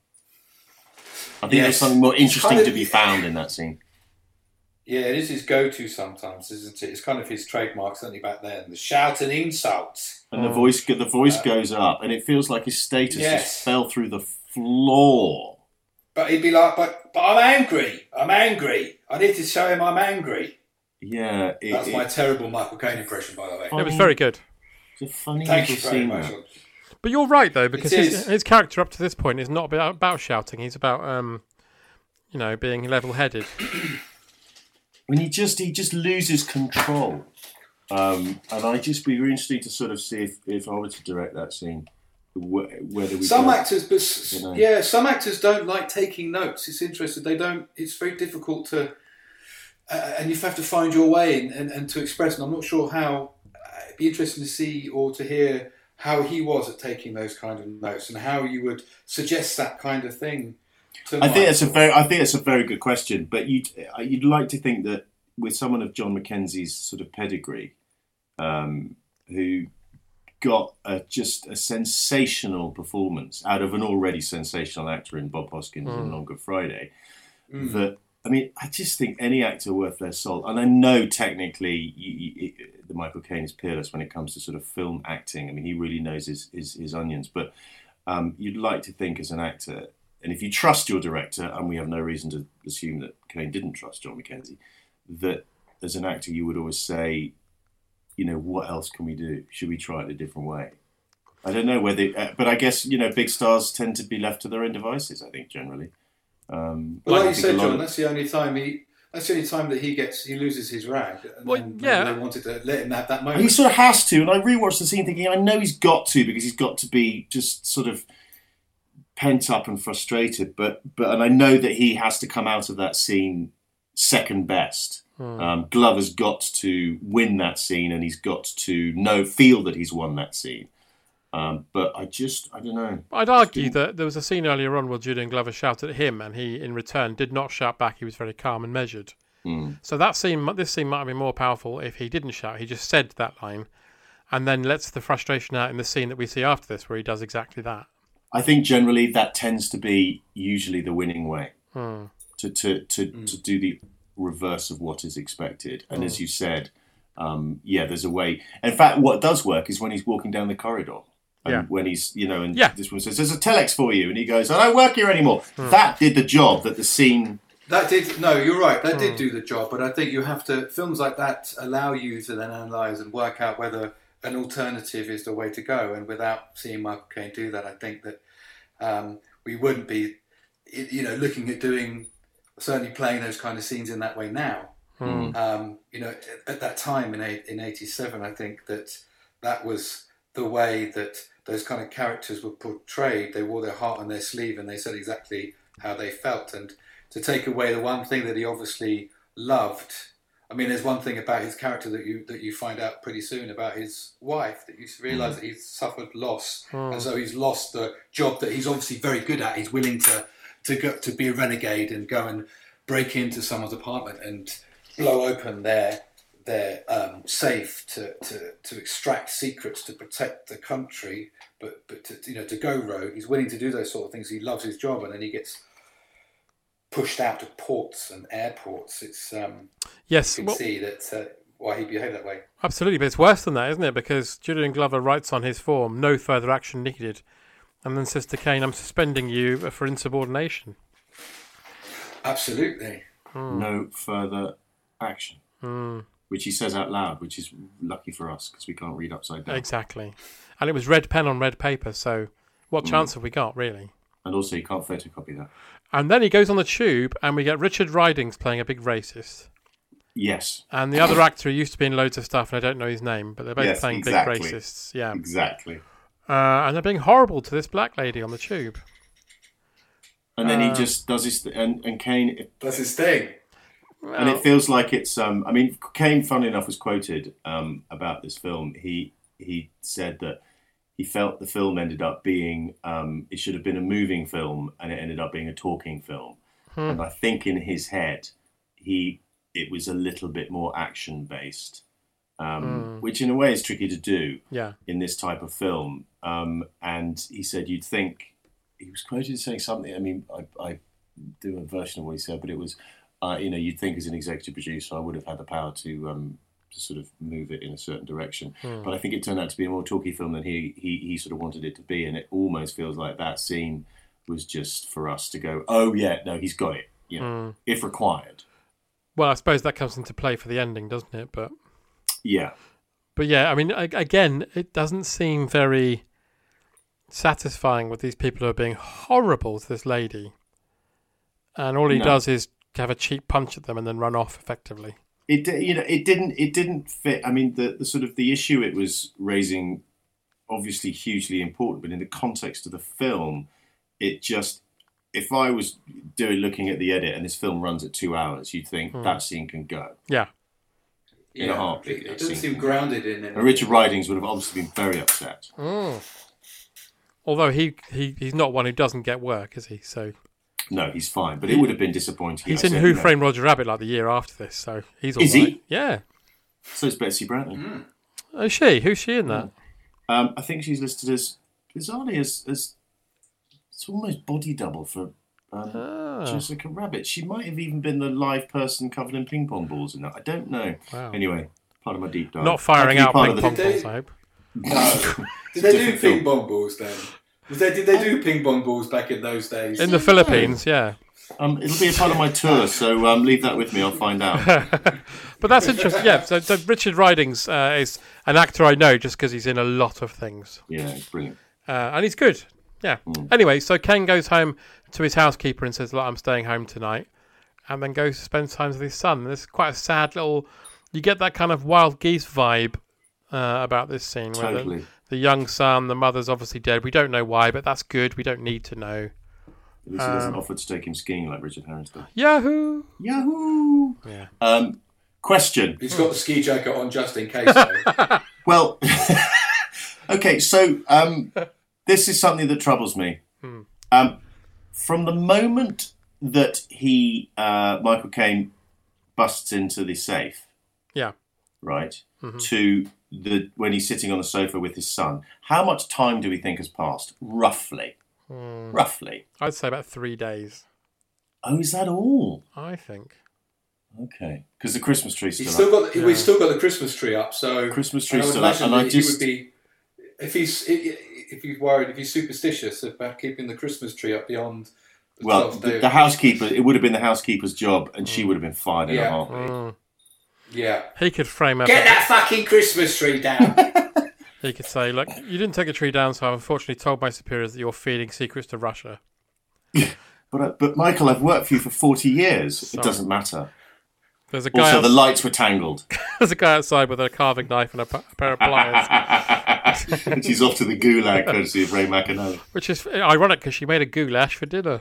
I think Yes. there's something more interesting Kind of- to be found in that scene. Yeah, it is his go-to sometimes, isn't it? It's kind of his trademark, certainly back then. The shout and insults. And the voice, the voice Uh, goes up, and it feels like his status Yes. just fell through the floor. But he'd be like, but, but I'm angry. I'm angry. I need to show him I'm angry. Yeah, it, That's it, my terrible Michael Caine impression, by the way. It was very good. It's a funny Thank little you very scene. much. that. But you're right, though, because It his, is. his character up to this point is not about, about shouting. He's about, um, you know, being level-headed. When he just he just loses control, um, and I just be really interested to sort of see if, if I were to direct that scene, wh- whether we Some go- actors, but s- you know. yeah, some actors don't like taking notes. It's interesting. They don't. It's very difficult to, uh, and you have to find your way and, and, and to express. And I'm not sure how. Uh, it'd be interesting to see or to hear how he was at taking those kind of notes and how you would suggest that kind of thing. To I think it's a Michael. very I think it's a very good question, but you'd you'd like to think that with someone of John Mackenzie's sort of pedigree, um, who got a, just a sensational performance out of an already sensational actor in Bob Hoskins Mm. in Long Good Friday, Mm. that I mean, I just think any actor worth their salt, and I know technically you, you, the Michael Caine is peerless when it comes to sort of film acting. I mean, he really knows his his, his onions, but um, you'd like to think as an actor. And if you trust your director, and we have no reason to assume that Caine didn't trust John Mackenzie, that as an actor you would always say, you know, what else can we do? Should we try it a different way? I don't know whether, uh, but I guess, you know, big stars tend to be left to their own devices, I think, generally. Um, Well, like I you think a said, lot John, of- that's the only time he. That's the only time that he gets he loses his rag. And, Well, and yeah. they wanted to let him have that moment. He sort of has to, and I rewatched the scene thinking, I know he's got to, because he's got to be just sort of pent up and frustrated, but but and I know that he has to come out of that scene second best. Hmm. Um, Glover's got to win that scene, and he's got to know feel that he's won that scene. Um, but I just I don't know. I'd argue that there was a scene earlier on where Julian Glover shouted at him, and he, in return, did not shout back. He was very calm and measured. Mm. So that scene, this scene might have been more powerful if he didn't shout. He just said that line, and then lets the frustration out in the scene that we see after this, where he does exactly that. I think generally that tends to be usually the winning way Hmm. to to to, to do the reverse of what is expected. And Mm. as you said, um, yeah, there's a way. In fact, what does work is when he's walking down the corridor. And Yeah. when he's, you know, and Yeah. this one says, "There's a telex for you," and he goes, "I don't work here anymore." Hmm. That did the job that the scene. That did no, you're right. That Hmm. did do the job, but I think you have to. Films like that allow you to then analyse and work out whether an alternative is the way to go. And without seeing Michael Caine do that, I think that um, we wouldn't be, you know, looking at doing certainly playing those kind of scenes in that way now. Hmm. Um, you know, at that time in eight, in eighty-seven, I think that that was the way that those kind of characters were portrayed. They wore their heart on their sleeve, and they said exactly how they felt. And to take away the one thing that he obviously loved. I mean, there's one thing about his character that you that you find out pretty soon about his wife, that you realise that he's suffered loss, Mm. and so he's lost the job that he's obviously very good at. He's willing to to go to be a renegade and go and break into someone's apartment and blow open their their um, safe to, to, to extract secrets to protect the country, but but to, you know, to go rogue. He's willing to do those sort of things. He loves his job, and then he gets pushed out to ports and airports. It's um, Yes, you can well- see that uh, why he behaved that way. Absolutely, but it's worse than that, isn't it? Because Julian Glover writes on his form, "No further action needed," and then says to Caine, "I'm suspending you for insubordination." Absolutely. Hmm. No further action, Hmm. which he says out loud, which is lucky for us because we can't read upside down. Exactly. And it was red pen on red paper, so What chance have we got, really? And also, you can't photocopy that. And then he goes on the tube, and we get Richard Ridings playing a big racist. Yes. And the other actor who used to be in loads of stuff, and I don't know his name, but they're both yes, playing exactly. big racists. Yeah, exactly. Uh, and they're being horrible to this black lady on the tube. And then uh, he just does his th- and and Kane does his thing. Well, and it feels like it's. Um, I mean, Kane, funnily enough, was quoted um, about this film. He he said that he felt the film ended up being. Um, it should have been a moving film, and it ended up being a talking film. Hmm. And I think in his head, he it was a little bit more action based, um, hmm. which in a way is tricky to do. Yeah. In this type of film, um, and he said you'd think. He was quoted saying something. I mean, I, I do a version of what he said, but it was. Uh, you know, you'd think as an executive producer, I would have had the power to um, to sort of move it in a certain direction. Hmm. But I think it turned out to be a more talky film than he, he he sort of wanted it to be, and it almost feels like that scene was just for us to go, oh yeah, no, he's got it, you know, hmm. if required. Well, I suppose that comes into play for the ending, doesn't it? But yeah, but yeah, I mean, again, it doesn't seem very satisfying with these people who are being horrible to this lady, and all he no. does is have a cheap punch at them and then run off effectively. It you know it didn't it didn't fit. I mean the, the sort of the issue it was raising, obviously hugely important, but in the context of the film, it just if I was doing looking at the edit and this film runs at two hours, you'd think mm. that scene can go. Yeah. In yeah, a heartbeat. It, it doesn't seem grounded in it. And Richard Ridings would have obviously been very upset. Mm. Although he, he he's not one who doesn't get work, is he? So. No, he's fine, but it would have been disappointing. He's in Who Framed Roger Rabbit like the year after this, so he's all Is right. he? Yeah. So is Betsy Brantley. Mm. Oh, is she? Who's she in that? Um, I think she's listed as bizarrely as as it's almost body double for um, ah. Jessica Rabbit. She might have even been the live person covered in ping pong balls in that. I don't know. Wow. Anyway, part of my deep dive. Not firing out ping pong balls, I hope. No. Did they do ping pong balls then? Was they, did they do ping pong balls back in those days? In the Philippines, yeah. Um, it'll be a part of my tour, so um, leave that with me. I'll find out. But that's interesting. Yeah, so, so Richard Ridings uh, is an actor I know just because he's in a lot of things. Yeah, it's brilliant. Uh, and he's good. Yeah. Mm. Anyway, so Ken goes home to his housekeeper and says, look, I'm staying home tonight. And then goes to spend time with his son. And it's quite a sad little... You get that kind of Wild Geese vibe uh, about this scene. Totally. Where the, the young son, the mother's obviously dead. We don't know why, but that's good. We don't need to know. At least he doesn't um, offer to take him skiing like Richard Harris does. Yahoo! Yahoo! Yeah. Um, question. He's got the ski jacket on just in case, though. Well, okay, so um, this is something that troubles me. Hmm. Um, from the moment that he, uh, Michael Caine, busts into the safe, yeah, right, mm-hmm. to the when he's sitting on the sofa with his son, how much time do we think has passed, roughly? Mm. Roughly. I'd say about three days. Oh, is that all? I think. Okay. Because the Christmas tree's still he's still up. Got the, yeah. We've still got the Christmas tree up, so... Christmas tree's still up, and I just... He would be, if he's if he's worried, if he's superstitious about keeping the Christmas tree up beyond... The well, the, the housekeeper, it would have been the housekeeper's job, and mm. she would have been fired in yeah. a heartbeat. Mm. Yeah. He could frame up... Get that fucking Christmas tree down! He could say, look, you didn't take a tree down, so I've unfortunately told my superiors that you're feeding secrets to Russia. but, uh, but Michael, I've worked for you for forty years. Sorry. It doesn't matter. There's a guy also, outs- the lights were tangled. There's a guy outside with a carving knife and a, p- a pair of pliers. And she's off to the gulag, courtesy of Ray McAnally. Which is ironic, because she made a goulash for dinner.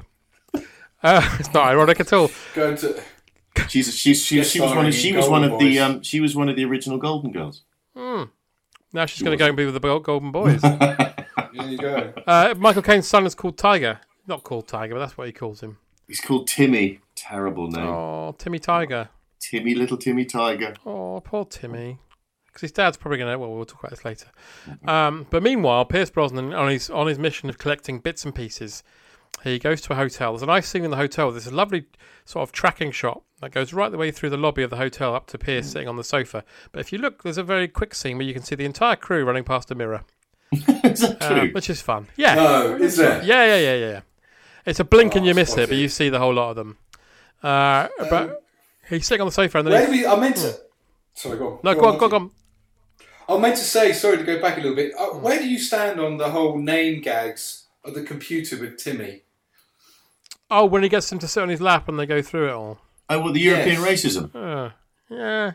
Uh, it's not ironic at all. Going to... She's, she's, she, she was one of, she was one of the um, she was one of the original Golden Girls. Mm. Now she's going to go and be with the Golden Boys. There you go. Uh, Michael Caine's son is called Tiger. Not called Tiger, but that's what he calls him. He's called Timmy. Terrible name. Oh, Timmy Tiger. Timmy, little Timmy Tiger. Oh, poor Timmy. Because his dad's probably going to... Well, we'll talk about this later. Um, but meanwhile, Pierce Brosnan, on his on his mission of collecting bits and pieces, he goes to a hotel. There's a nice scene in the hotel. There's a lovely sort of tracking shot that goes right the way through the lobby of the hotel up to Pierce mm. sitting on the sofa. But if you look, there's a very quick scene where you can see the entire crew running past a mirror. Is that true? Uh, which is fun. Yeah. No, is there? Yeah, yeah, yeah, yeah. It's a blink oh, and you miss spotty. it, but you see the whole lot of them. Uh, um, but he's sitting on the sofa and then... Where do we, I meant to... Sorry, go on. No, go, go on, go on, go on. I meant to say, sorry to go back a little bit, uh, where do you stand on the whole name gags of the computer with Timmy. Oh, when he gets him to sit on his lap and they go through it all. Oh, well, the European Yes. racism. Uh, yeah.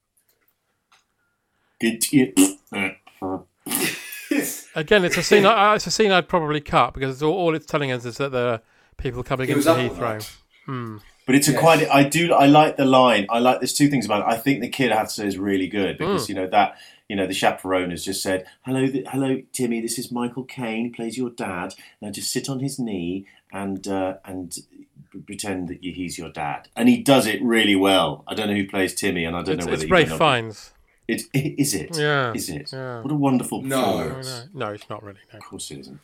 Get it. Again, it's a scene. I, it's a scene I'd probably cut because it's all, all it's telling us is that there are people coming He was into up all Heathrow. night. Hmm. But it's a Yes. quite. I do. I like the line. I like. There's two things about it. I think the kid, I have to say, is really good because Mm. you know that you know the chaperone has just said, "Hello, th- hello, Timmy. This is Michael Caine. He plays your dad. Now just sit on his knee and uh, and pretend that you, he's your dad." And he does it really well. I don't know who plays Timmy, and I don't It's, know whether it's you Ralph know- Fiennes. It, is it? Yeah. Is it? Yeah. What a wonderful No. performance. No, no, it's not really. No. Of course it isn't.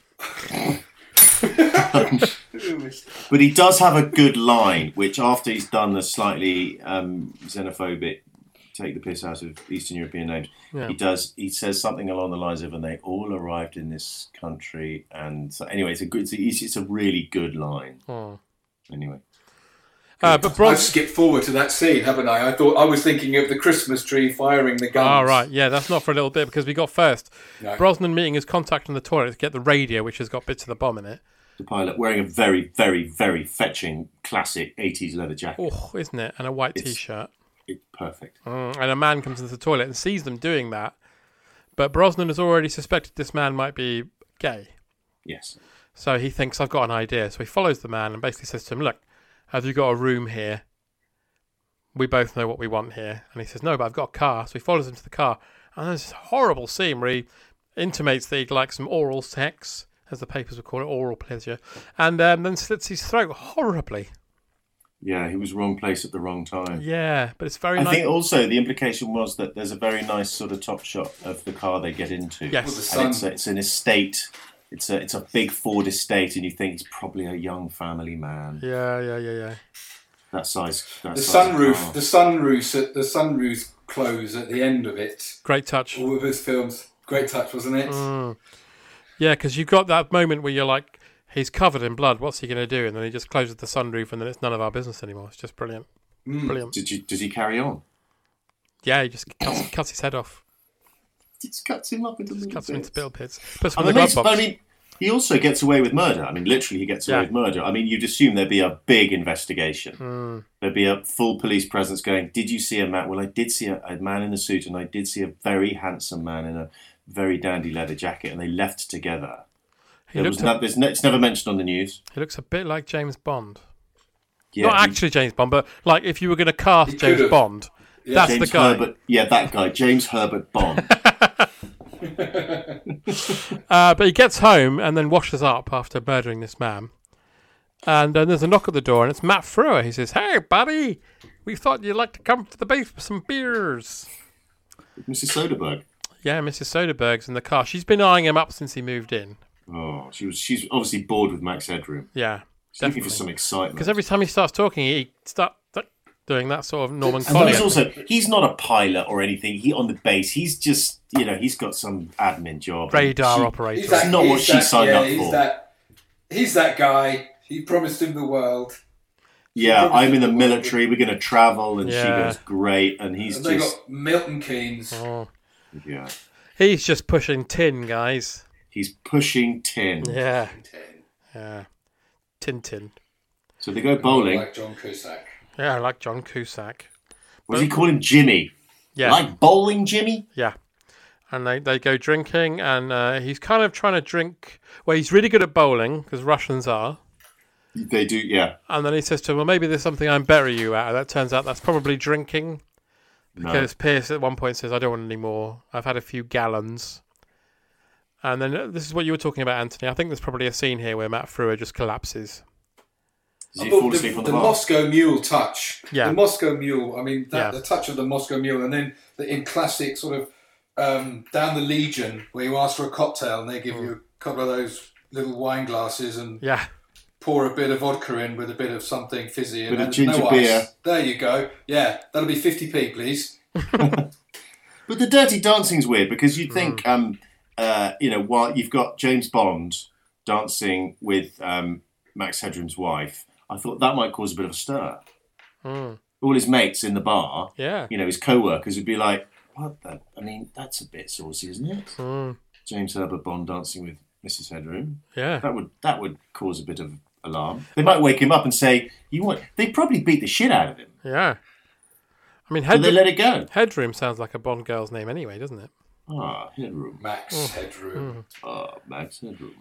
But he does have a good line, which after he's done the slightly um, xenophobic, take the piss out of Eastern European names, Yeah. he does. He says something along the lines of, "And they all arrived in this country." And so, anyway, it's a good. It's a, it's a really good line. Oh. Anyway, Uh, but I've Bros. skipped forward to that scene, haven't I? I thought I was thinking of the Christmas tree firing the guns. Oh, right. Yeah, that's not for a little bit because we got first No. Brosnan meeting his contact in the toilet to get the radio, which has got bits of the bomb in it. the pilot wearing a very, very, very fetching classic eighties leather jacket. Oh, isn't it? And a white It's- t-shirt. It's perfect. Mm, and a man comes into the toilet and sees them doing that. But Brosnan has already suspected this man might be gay. Yes. So he thinks, I've got an idea. So he follows the man and basically says to him, look, have you got a room here? We both know what we want here. And he says, no, but I've got a car. So he follows him to the car. And there's this horrible scene where he intimates that he'd like some oral sex, as the papers would call it, oral pleasure, and um, then slits his throat horribly. Yeah, he was wrong place at the wrong time. Yeah, but it's very I nice. think also the implication was that there's a very nice sort of top shot of the car they get into. Yes. Well, the And it's, sun- a, it's an estate. It's a it's a big Ford estate, and you think he's probably a young family man. Yeah, yeah, yeah, yeah. That size. That The size of sunroof, car. the sunroof, the sunroof close at the end of it. Great touch. All of his films, great touch, wasn't it? Mm. Yeah, because you've got that moment where you're like, he's covered in blood. What's he going to do? And then he just closes the sunroof, and then it's none of our business anymore. It's just brilliant. Mm. Brilliant. Did you? Does he carry on? Yeah, he just cuts, cuts his head off. Just cuts him up into little Cuts him into bits. little bits. Puts I him in mean, the glove I box. mean, he also gets away with murder. I mean, literally, he gets away Yeah. with murder. I mean, you'd assume there'd be a big investigation. Mm. There'd be a full police presence going, did you see a man? Well, I did see a, a man in a suit, and I did see a very handsome man in a very dandy leather jacket, and they left together. He There looked was a- no, there's no, it's never mentioned on the news. He looks a bit like James Bond. Yeah, Not he- actually James Bond, but like if you were going to cast He James could've. Bond, Yeah. that's James the guy. Herbert, yeah, that guy, James Herbert Bond. Uh, but he gets home and then washes up after murdering this man. And then there's a knock at the door, and it's Matt Frewer. He says, "Hey, buddy, we thought you'd like to come to the base for some beers." Missus Soderbergh. Yeah, Missus Soderbergh's in the car. She's been eyeing him up since he moved in. Oh, she was. She's obviously bored with Max Headroom. Yeah, She's looking definitely. for some excitement. Because every time he starts talking, he starts doing that sort of Norman And Collier. he's also he's not a pilot or anything. He on the base. He's just you know he's got some admin job. Radar She- operator. He's That's that- not what he's she that- signed yeah, up he's for. That, he's that guy. He promised him the world. Yeah, probably I'm in the should've worked military. We're going to travel, and she Yeah. goes great, and he's And they just got Milton Keynes. Oh. yeah. He's just pushing tin, guys. He's pushing tin. Yeah. Yeah. Tintin. So they go bowling. Like John Cusack. Yeah, I like John Cusack. What does he call him? Jimmy. Yeah. Like bowling, Jimmy. Yeah. And they, they go drinking, and uh, he's kind of trying to drink. Well, he's really good at bowling, because Russians are. They do, yeah. And then he says to him, well, maybe there's something I'm better you at. And that turns out that's probably drinking. No. Because Pierce at one point says, I don't want any more. I've had a few gallons. And then uh, this is what you were talking about, Anthony. I think there's probably a scene here where Matt Frewer just collapses. Does he I thought fall the, asleep on the the bar? Moscow Mule touch. Yeah. The Moscow Mule. I mean, that, Yeah. the touch of the Moscow Mule, and then the, in classic sort of um, Down the Legion, where you ask for a cocktail and they give you a couple of those little wine glasses and Yeah. pour a bit of vodka in with a bit of something fizzy and Bit of and ginger no beer. ice. There you go. Yeah, that'll be fifty p, please. But the Dirty Dancing's weird because you'd Hmm. think, um, uh, you know, while you've got James Bond dancing with um, Max Headroom's wife, I thought that might cause a bit of a stir. Mm. All his mates in the bar, Yeah. you know, his co-workers would be like, "What? The? I mean, that's a bit saucy, isn't it?" Mm. James Herbert Bond dancing with Missus Headroom. Yeah. That would that would cause a bit of alarm. They might wake him up and say, "You want?" They probably beat the shit out of him. Yeah. I mean, So Headroom, they let it go. Headroom sounds like a Bond girl's name anyway, doesn't it? Ah, Headroom. Max Mm. Headroom. Ah, Max Headroom.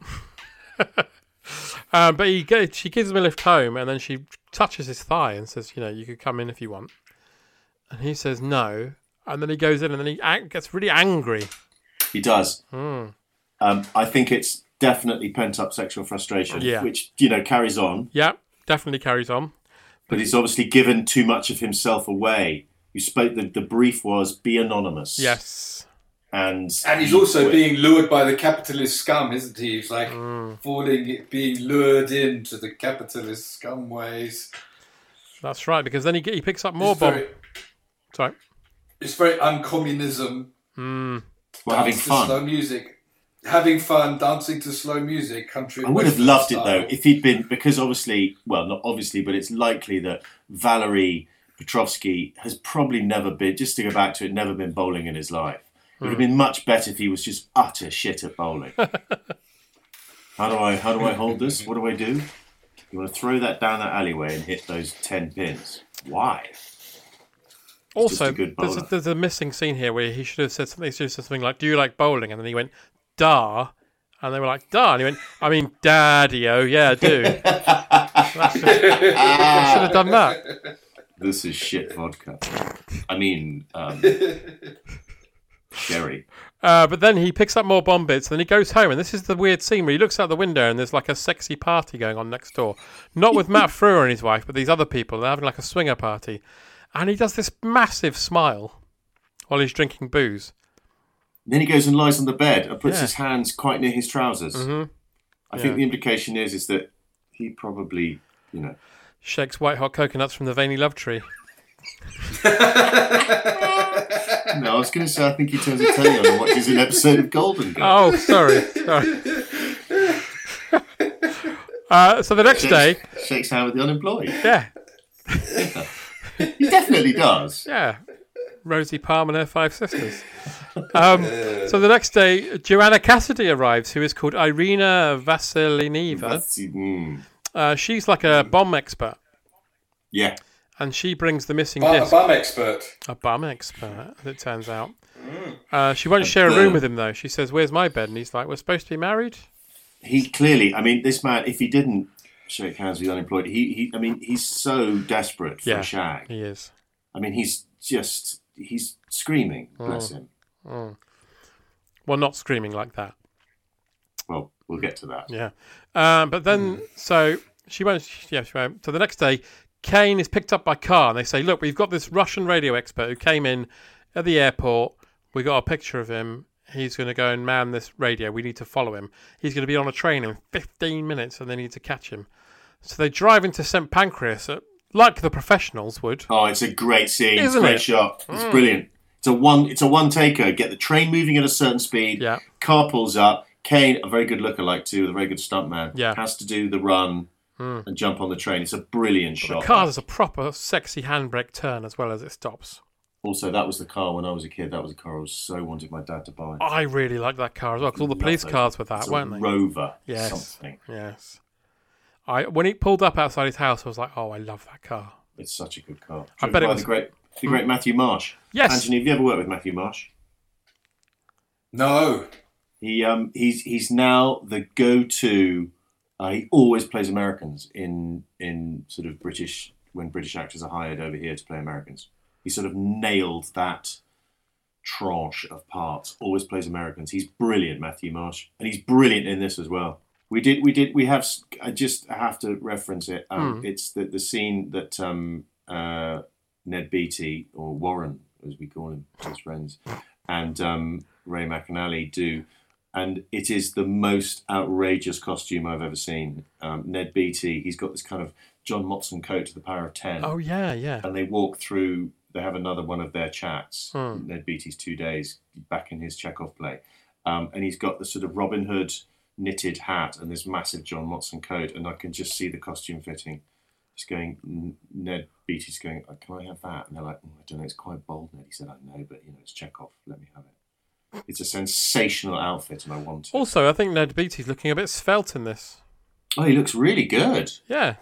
Um, but he go- she gives him a lift home, and then she touches his thigh and says, "You know, you could come in if you want." And he says no, and then he goes in, and then he ang- gets really angry. He does. Mm. Um, I think it's definitely pent up sexual frustration, Yeah. which you know carries on. Yeah, definitely carries on. But he's obviously given too much of himself away. You spoke. The, the brief was be anonymous. Yes. And And he's he also quit. being lured by the capitalist scum, isn't he? He's like Mm. falling, being lured into the capitalist scum ways. That's right, because then he he picks up more It's bomb. very- Sorry. It's very uncommunism. Mm. Well, having Dance to fun. slow music, having fun, dancing to slow music, country. I would have western loved it style. though if he'd been, because obviously, well, not obviously, but it's likely that Valerie Petrovsky has probably never been, just to go back to it, never been bowling in his life. It would have been much better if he was just utter shit at bowling. How do I how do I hold this? What do I do? You want to throw that down that alleyway and hit those ten pins. Why? Also, just a good there's a, bowler. there's a missing scene here where he should have said something. He should have said something like, "Do you like bowling?" And then he went, "Da," and they were like, "Da," and he went, "I mean, Daddy, oh yeah, I do." That should, I should have done that. This is shit vodka. I mean, um, sherry. Uh, but then he picks up more bomb bits, and then he goes home, and this is the weird scene where he looks out the window, and there's like a sexy party going on next door. Not with Matt Frewer and his wife, but these other people. They're having like a swinger party. And he does this massive smile while he's drinking booze. Then he goes and lies on the bed and puts Yeah. his hands quite near his trousers. Mhm. I think Yeah. the implication is is that he probably, you know, Shakes white hot coconuts from the veiny love tree. no, I was going to say I think he turns a telly on and watches an episode of Golden Girl. Oh, sorry. sorry. uh, so the next Shakes, day... shakes hand with the unemployed. Yeah. He definitely does. Yeah. Rosie Palm and her five sisters. Um, so the next day, Joanna Cassidy arrives, who is called Irina Vasilineva. Vasi- mm. Uh, she's like a bomb expert. Yeah. And she brings the missing Bum, a disc. bum expert. A bum expert, as it turns out. Uh, she won't share a room with him, though. She says, "Where's my bed?" And he's like, "We're supposed to be married." He clearly, I mean, this man, if he didn't shake hands with the unemployed, he, he I mean, he's so desperate for Yeah, a shag. he is. I mean, he's just, he's screaming, bless Mm. him. Mm. Well, not screaming like that. Well, we'll get to that. Yeah. Um, but then, so she won't, yeah, she won't. So the next day, Kane is picked up by car, and they say, "Look, we've got this Russian radio expert who came in at the airport. We got a picture of him. He's going to go and man this radio. We need to follow him. He's going to be on a train in fifteen minutes, and they need to catch him." So they drive into Saint Pancras, uh, like the professionals would. Oh, it's a great scene. It's a Isn't great it? shot. It's Mm. brilliant. It's a one. It's a one taker. Get the train moving at a certain speed. Yeah. Car pulls up. Kane, a very good lookalike too, a very good stuntman. Yeah. Has to do the run Mm. and jump on the train. It's a brilliant The shot. car does a proper sexy handbrake turn as well as it stops. Also, that was the car when I was a kid. That was a car I was so wanted my dad to buy. I really like that car as well, because all the Love police those. cars were that, It's a weren't they? Rover. Yes. Something. Yes. I when it pulled up outside his house, I was like, "Oh, I love that car." It's such a good car. I bet it By was- the great, the great Matthew Marsh. Yes. Anthony, have you ever worked with Matthew Marsh? No. He um he's he's now the go-to. Uh, he always plays Americans in in sort of British when British actors are hired over here to play Americans. He sort of nailed that tranche of parts. Always plays Americans. He's brilliant, Matthew Marsh, and he's brilliant in this as well. We did we did we have. I just have to reference it. Um, Hmm. It's the the scene that um uh Ned Beatty or Warren as we call him, his friends, and um, Ray McAnally do. And it is the most outrageous costume I've ever seen. Um, Ned Beatty, he's got this kind of John Motson coat to the power of ten. Oh yeah, yeah. And they walk through, they have another one of their chats, Hmm. Ned Beatty's two days, back in his Chekhov play. Um, and he's got the sort of Robin Hood knitted hat and this massive John Motson coat. And I can just see the costume fitting. He's going, N- Ned Beatty's going, "Oh, can I have that?" And they're like, "Oh, I don't know, it's quite bold, Ned." He said, "I know, but you know, it's Chekhov, let me have it." It's a sensational outfit, and I want it. Also, I think Ned Beatty's looking a bit svelte in this. Oh, he looks really good. Yeah.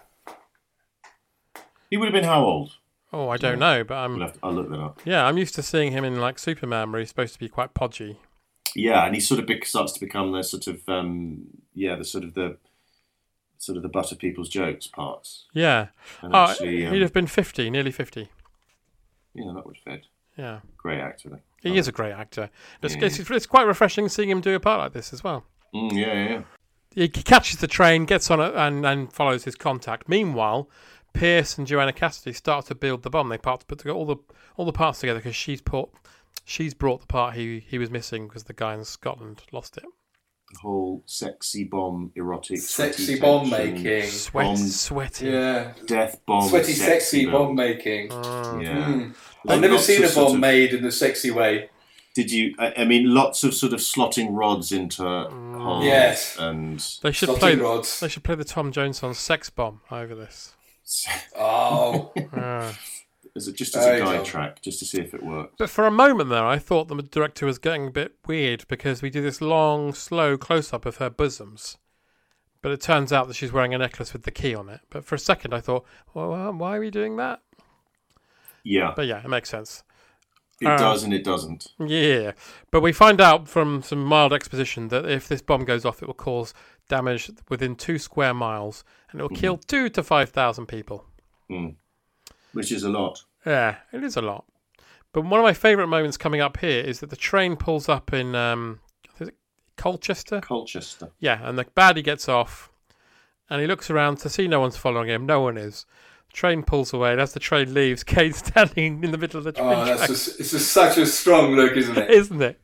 He would have been how old? Oh, I don't know, but I'm. We'll have to, I'll look that up. Yeah, I'm used to seeing him in like Superman, where he's supposed to be quite podgy. Yeah, and he sort of be- starts to become the sort of um, yeah, the sort of the sort of the butter people's jokes parts. Yeah. And Oh, actually, um, he'd have been fifty, nearly fifty. Yeah, that would fit. Yeah. Great actor. Though. He oh. is a great actor. It's, Yeah. it's, it's quite refreshing seeing him do a part like this as well. Mm, yeah, yeah, yeah. He catches the train, gets on it, and, and follows his contact. Meanwhile, Pierce and Joanna Cassidy start to build the bomb. They part to put together all the all the parts together because she's put, she's brought the part he, he was missing because the guy in Scotland lost it. The whole sexy bomb, erotic, Sexy sweaty bomb tension, making. Sweat, bomb, sweaty. Yeah. death bomb, Sweaty, sexy build. bomb making. Mm. Yeah. Mm. Like I've never lots seen of a bomb sort of- made in a sexy way. Did you? I, I mean, lots of sort of slotting rods into holes. Yes. And They should Slotting play. rods. They should play the Tom Jones song "Sex Bomb" over this. Oh. Uh, is it just as Very a guide dull. track, just to see if it works? But for a moment there, I thought the director was getting a bit weird because we do this long, slow close-up of her bosoms. But it turns out that she's wearing a necklace with the key on it. But for a second, I thought, well, why are we doing that? Yeah, But yeah, it makes sense. it uh, does and it doesn't. Yeah. But we find out from some mild exposition that if this bomb goes off, it will cause damage within two square miles and it will kill two to five thousand people. Mm. Which is a lot. Yeah, it is a lot. But one of my favourite moments coming up here is that the train pulls up in um, is it Colchester? Colchester. Yeah, and the baddie gets off, and he looks around to see no one's following him. No one is. The train pulls away, and as the train leaves, Kane's standing in the middle of the train Oh, that's track. just, it's just such a strong look, isn't it? Isn't it?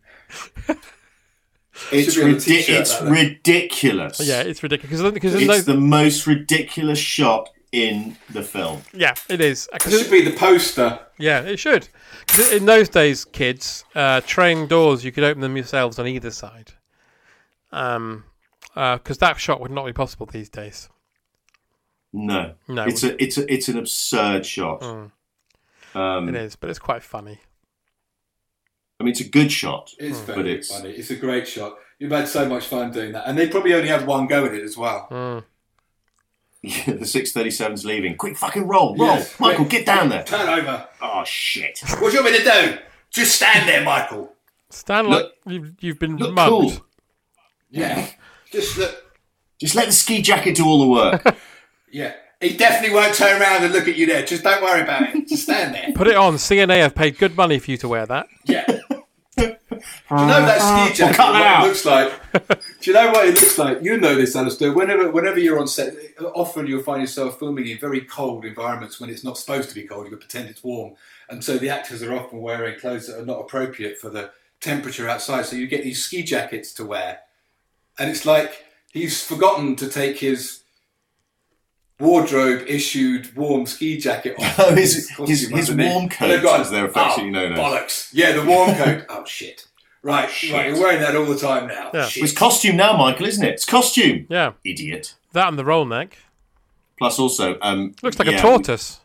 It's, Should be on a ridi- t-shirt, it's that, though. ridiculous. Yeah, it's ridiculous. Because, because It's those, the most ridiculous shot in the film. yeah, it is. It should be the poster. Yeah, it should. 'Cause in those days, kids, uh, train doors, you could open them yourselves on either side. Um, because that shot would not be possible these days. No, No. It's a it's a it's an absurd shot. Mm, Um, it is, but it's quite funny. I mean, it's a good shot. It's but very it's funny. It's a great shot. You've had so much fun doing that. And they probably only had one go at it as well. Mm. yeah, the six thirty-seven's leaving. Quick, fucking roll, roll, Yes, Michael, quick. get down there. Turn over. Oh shit! What do you want me to do? Just stand there, Michael. Stan, Look- like you've, you've been Look mugged. cool. Yeah. Just look. Just let the ski jacket do all the work. Yeah. He definitely won't turn around and look at you there. Just don't worry about it. Just stand there. Put it on. C N A have paid good money for you to wear that. Yeah. Do you know that ski jacket? cut that what out. it looks like? Do you know what it looks like? You know this, Alistair. Whenever, whenever you're on set, often you'll find yourself filming in very cold environments when it's not supposed to be cold. You pretend it's warm, and so the actors are often wearing clothes that are not appropriate for the temperature outside. So you get these ski jackets to wear, and it's like he's forgotten to take his wardrobe issued warm ski jacket off. Oh, his- costume his- his underneath. warm And coat, they've gone, as they're affectionately "Oh, known as." bollocks. Yeah, the warm coat. Oh shit. Right, Shit. right. You're wearing that all the time now. Yeah. Shit. It's costume now, Michael, isn't it? It's costume. Yeah, Idiot. that and the roll neck. Plus, also, um, Looks like a yeah, tortoise.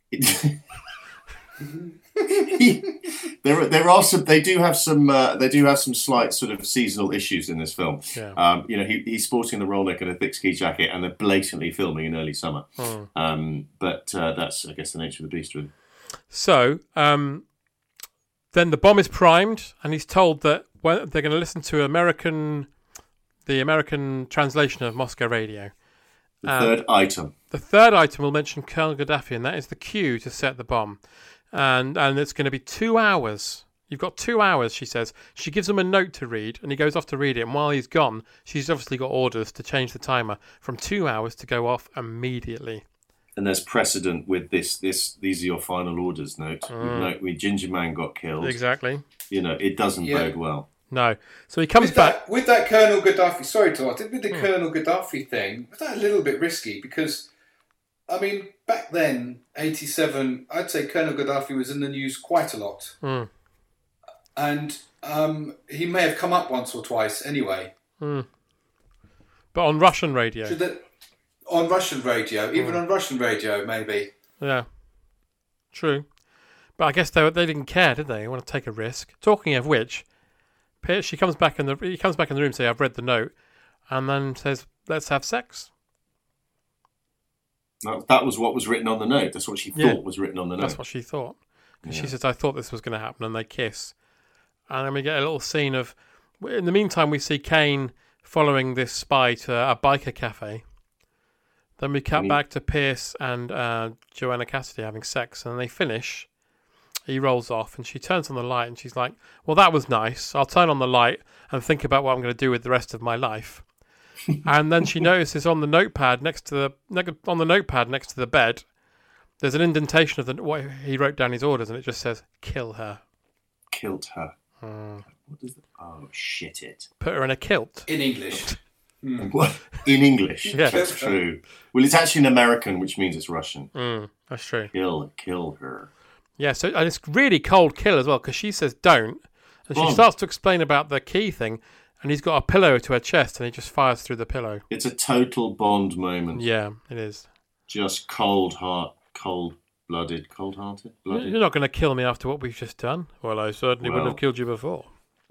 there, there are some. They do have some. Uh, they do have some slight sort of seasonal issues in this film. Yeah. Um, you know, he, he's sporting the roll neck and a thick ski jacket, and they're blatantly filming in early summer. Mm. Um, but uh, that's, I guess, the nature of the beast, really. So, um, then the bomb is primed, and he's told that when they're going to listen to American, the American translation of Moscow radio. The Um, third item. The third item will mention Colonel Gaddafi, and that is the cue to set the bomb. And and it's going to be two hours. You've got two hours, she says. She gives him a note to read, and he goes off to read it. And while he's gone, she's obviously got orders to change the timer from two hours to go off immediately. And there's precedent with this. This these are your final orders. Note. Mm. With, note with Ginger Man got killed. Exactly. You know, it doesn't Yeah. bode well. No. So he comes with back. That, with that Colonel Gaddafi, sorry to interrupt, with the Hmm. Colonel Gaddafi thing, was that a little bit risky? Because, I mean, back then, eighty-seven, I'd say Colonel Gaddafi was in the news quite a lot. Mm. And um, he may have come up once or twice anyway. Mm. But on Russian radio. Should that, on Russian radio, even Hmm. on Russian radio, maybe. Yeah. True. But I guess they they didn't care, did they? They want to take a risk. Talking of which, Pierce, she comes back in the he comes back in the room, say, "I've read the note," and then says, "Let's have sex." That, that was what was written on the note. That's what she thought Yeah. was written on the note. That's what she thought. 'Cause Yeah. She says, "I thought this was going to happen," and they kiss. And then we get a little scene of. In the meantime, we see Kane following this spy to a biker cafe. Then we cut And he- back to Pierce and uh, Joanna Cassidy having sex, and then they finish. He rolls off, and she turns on the light, and she's like, "Well, that was nice. I'll turn on the light and think about what I'm going to do with the rest of my life." And then she notices on the notepad next to the neg- on the notepad next to the bed, there's an indentation of the what he wrote down his orders, and it just says, "Kill her." Killed her. Hmm. What does that? Oh, shit it. Put her in a kilt. In English. What? In English. Yeah. That's true. Well, it's actually an American, which means it's Russian. Mm, that's true. Kill, kill her. Yeah, so and it's really cold kill as well, because she says don't, and she Oh. starts to explain about the key thing, and he's got a pillow to her chest, and he just fires through the pillow. It's a total Bond moment. Yeah, it is. Just cold heart, cold blooded, cold hearted, blooded. You're not going to kill me after what we've just done. Well, I certainly Well. wouldn't have killed you before.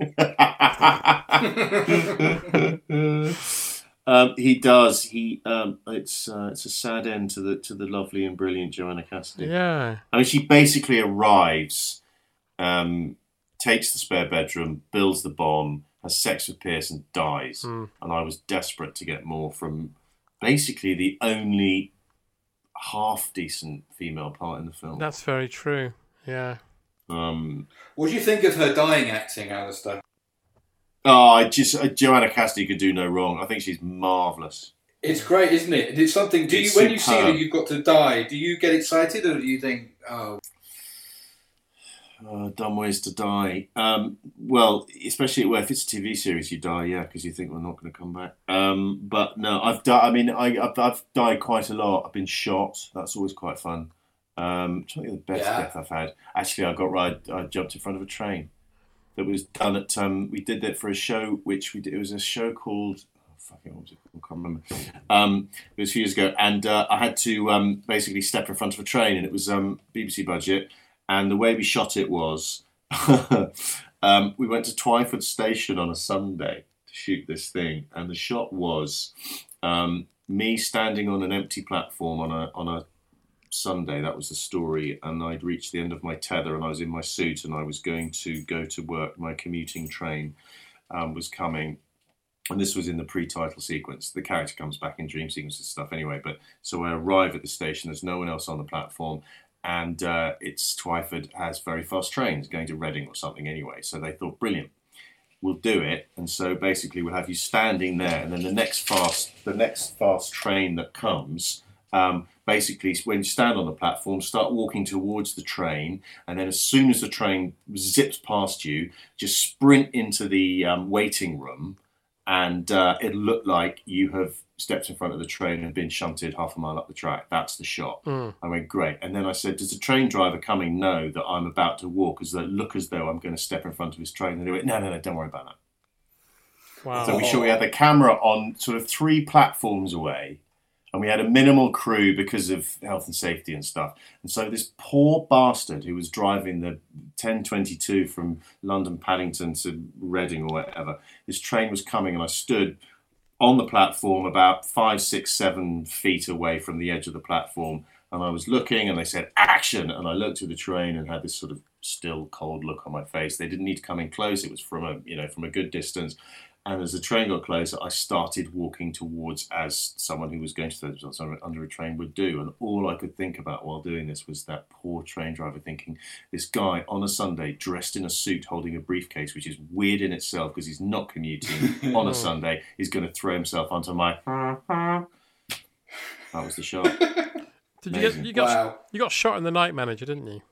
um, he does. He. Um, it's. Uh, it's a sad end to the to the lovely and brilliant Joanna Cassidy. Yeah. I mean, she basically arrives, um, takes the spare bedroom, builds the bomb, has sex with Pierce, and dies. Mm. And I was desperate to get more from basically the only half decent female part in the film. That's very true. Yeah. Um, What do you think of her dying acting, Alistair? oh, I just uh, Joanna Cassidy could do no wrong. I think she's marvellous. It's great, isn't it? It's something. Do you, It's when you see superb. that you've got to die, do you get excited, or do you think, oh, Uh, dumb ways to die. Um, well, especially well, if it's a T V series, you die, yeah, because you think we're not going to come back. Um, but no, I've died. I mean, I, I've, I've died quite a lot. I've been shot. That's always quite fun. Um, trying to think of the best Yeah. death I've had. Actually, I got right. I jumped in front of a train. That was done at. Um, we did that for a show, which we did. It was a show called. Oh, fucking, what was it called? I can't remember. Um, it was a few years ago, and uh, I had to um, basically step in front of a train, and it was um, B B C budget. And the way we shot it was, um, we went to Twyford Station on a Sunday to shoot this thing, and the shot was um, me standing on an empty platform on a on a Sunday. That was the story, and I'd reached the end of my tether, and I was in my suit, and I was going to go to work. My commuting train um, was coming, and this was in the pre-title sequence. The character comes back in dream sequence and stuff anyway. But so I arrive at the station. There's no one else on the platform. And uh, it's Twyford has very fast trains going to Reading or something anyway. So they thought, brilliant, we'll do it. And so basically we'll have you standing there, and then the next fast, the next fast train that comes, um, basically when you stand on the platform, start walking towards the train, and then as soon as the train zips past you, just sprint into the um, waiting room, and uh, it looked like you have stepped in front of the train and been shunted half a mile up the track. That's the shot. Mm. I went, great. And then I said, does the train driver coming know that I'm about to walk, as though look as though I'm going to step in front of his train? And they went, no, no, no, don't worry about that. Wow. So we sure we had the camera on sort of three platforms away, and we had a minimal crew because of health and safety and stuff. And so this poor bastard who was driving the ten twenty-two from London Paddington to Reading or whatever, this train was coming, and I stood on the platform about five, six, seven feet away from the edge of the platform, and I was looking, and they said action, and I looked at the train and had this sort of still cold look on my face. They didn't need to come in close. It was from a you know from a good distance. And as the train got closer, I started walking towards, as someone who was going to throw themselves under a train would do. And all I could think about while doing this was that poor train driver thinking, this guy on a Sunday dressed in a suit holding a briefcase, which is weird in itself because he's not commuting on a Sunday, is going to throw himself onto my... That was the shot. Did you get you got Wow. you got shot in The Night Manager, didn't you?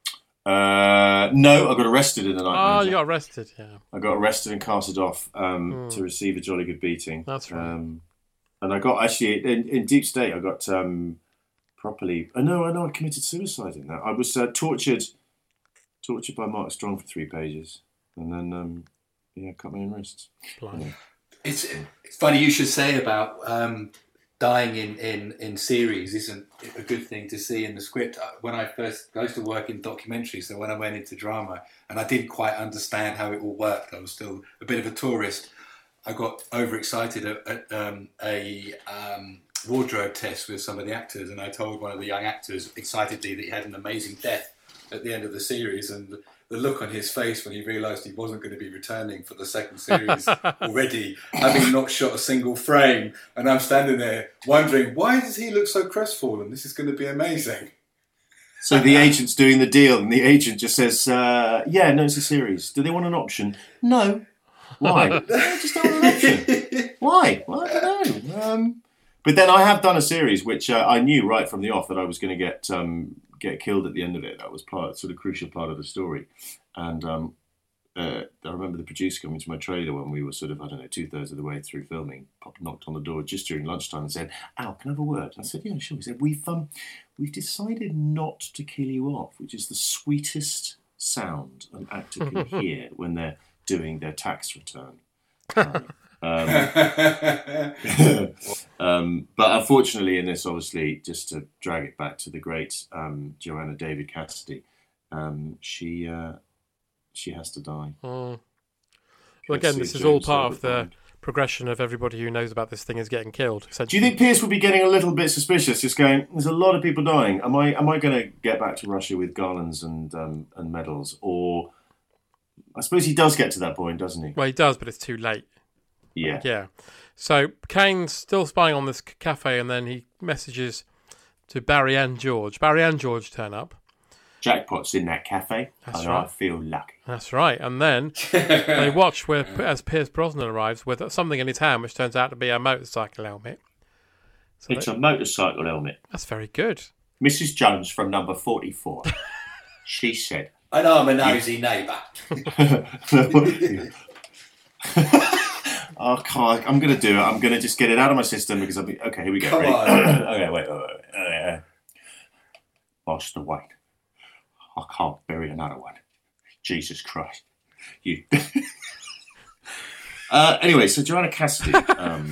Uh, no, I got arrested in the night. Oh, manager. you got arrested, yeah. I got arrested and carted off um, Mm. to receive a jolly good beating. That's right. Um, and I got actually in, in Deep State. I got um, properly. Oh no, I know I committed suicide in that. I was uh, tortured, tortured by Mark Strong for three pages, and then um, yeah, cut my own wrists. Blimey. Yeah. It's, it's funny you should say about um, dying in, in, in series isn't a good thing to see in the script. When I first I used to work in documentaries, so when I went into drama and I didn't quite understand how it all worked, I was still a bit of a tourist. I got overexcited at, at um, a um, wardrobe test with some of the actors, and I told one of the young actors excitedly that he had an amazing death at the end of the series, and the look on his face when he realised he wasn't going to be returning for the second series already, having not shot a single frame, and I'm standing there wondering, why does he look so crestfallen? This is going to be amazing. So the agent's doing the deal, and the agent just says, uh, yeah, no, it's a series. Do they want an option? No. Why? I just don't want an option. Why? Well, I don't know. Um, but then I have done a series which uh, I knew right from the off that I was going to get... Um, get killed at the end of it. That was part, sort of crucial part of the story. And um, uh, I remember the producer coming to my trailer when we were sort of, I don't know, two-thirds of the way through filming, popped, knocked on the door just during lunchtime and said, Al, can I have a word? And I said, yeah, sure. He said, we've, um, we've decided not to kill you off, which is the sweetest sound an actor can hear when they're doing their tax return. Um, um, um, but unfortunately in this, obviously, just to drag it back to the great um, Joanna David Cassidy, um, she uh, she has to die. Mm. Well, again, this is all part of the progression of everybody who knows about this thing is getting killed. Do you think Pierce would be getting a little bit suspicious, just going, there's a lot of people dying, am I am I going to get back to Russia with garlands and um, and medals? Or I suppose he does get to that point, doesn't he? Well, he does, but it's too late. Yeah. Yeah. So Kane's still spying on this cafe, and then he messages to Barry and George. Barry and George turn up. Jackpot's in that cafe. That's and right. I feel lucky. That's right. And then they watch where as Pierce Brosnan arrives with something in his hand, which turns out to be a motorcycle helmet. So it's that, a motorcycle helmet. That's very good. Missus Jones from number forty-four. She said. And I'm a nosy neighbour. Oh, God, I'm going to do it. I'm going to just get it out of my system because I'll be... Okay, here we go. Come Ready? on. Okay, wait, wait, wait. wait. Uh, Master Wayne, I can't bury another one. Jesus Christ. You... uh, anyway, so Joanna Cassidy... Um,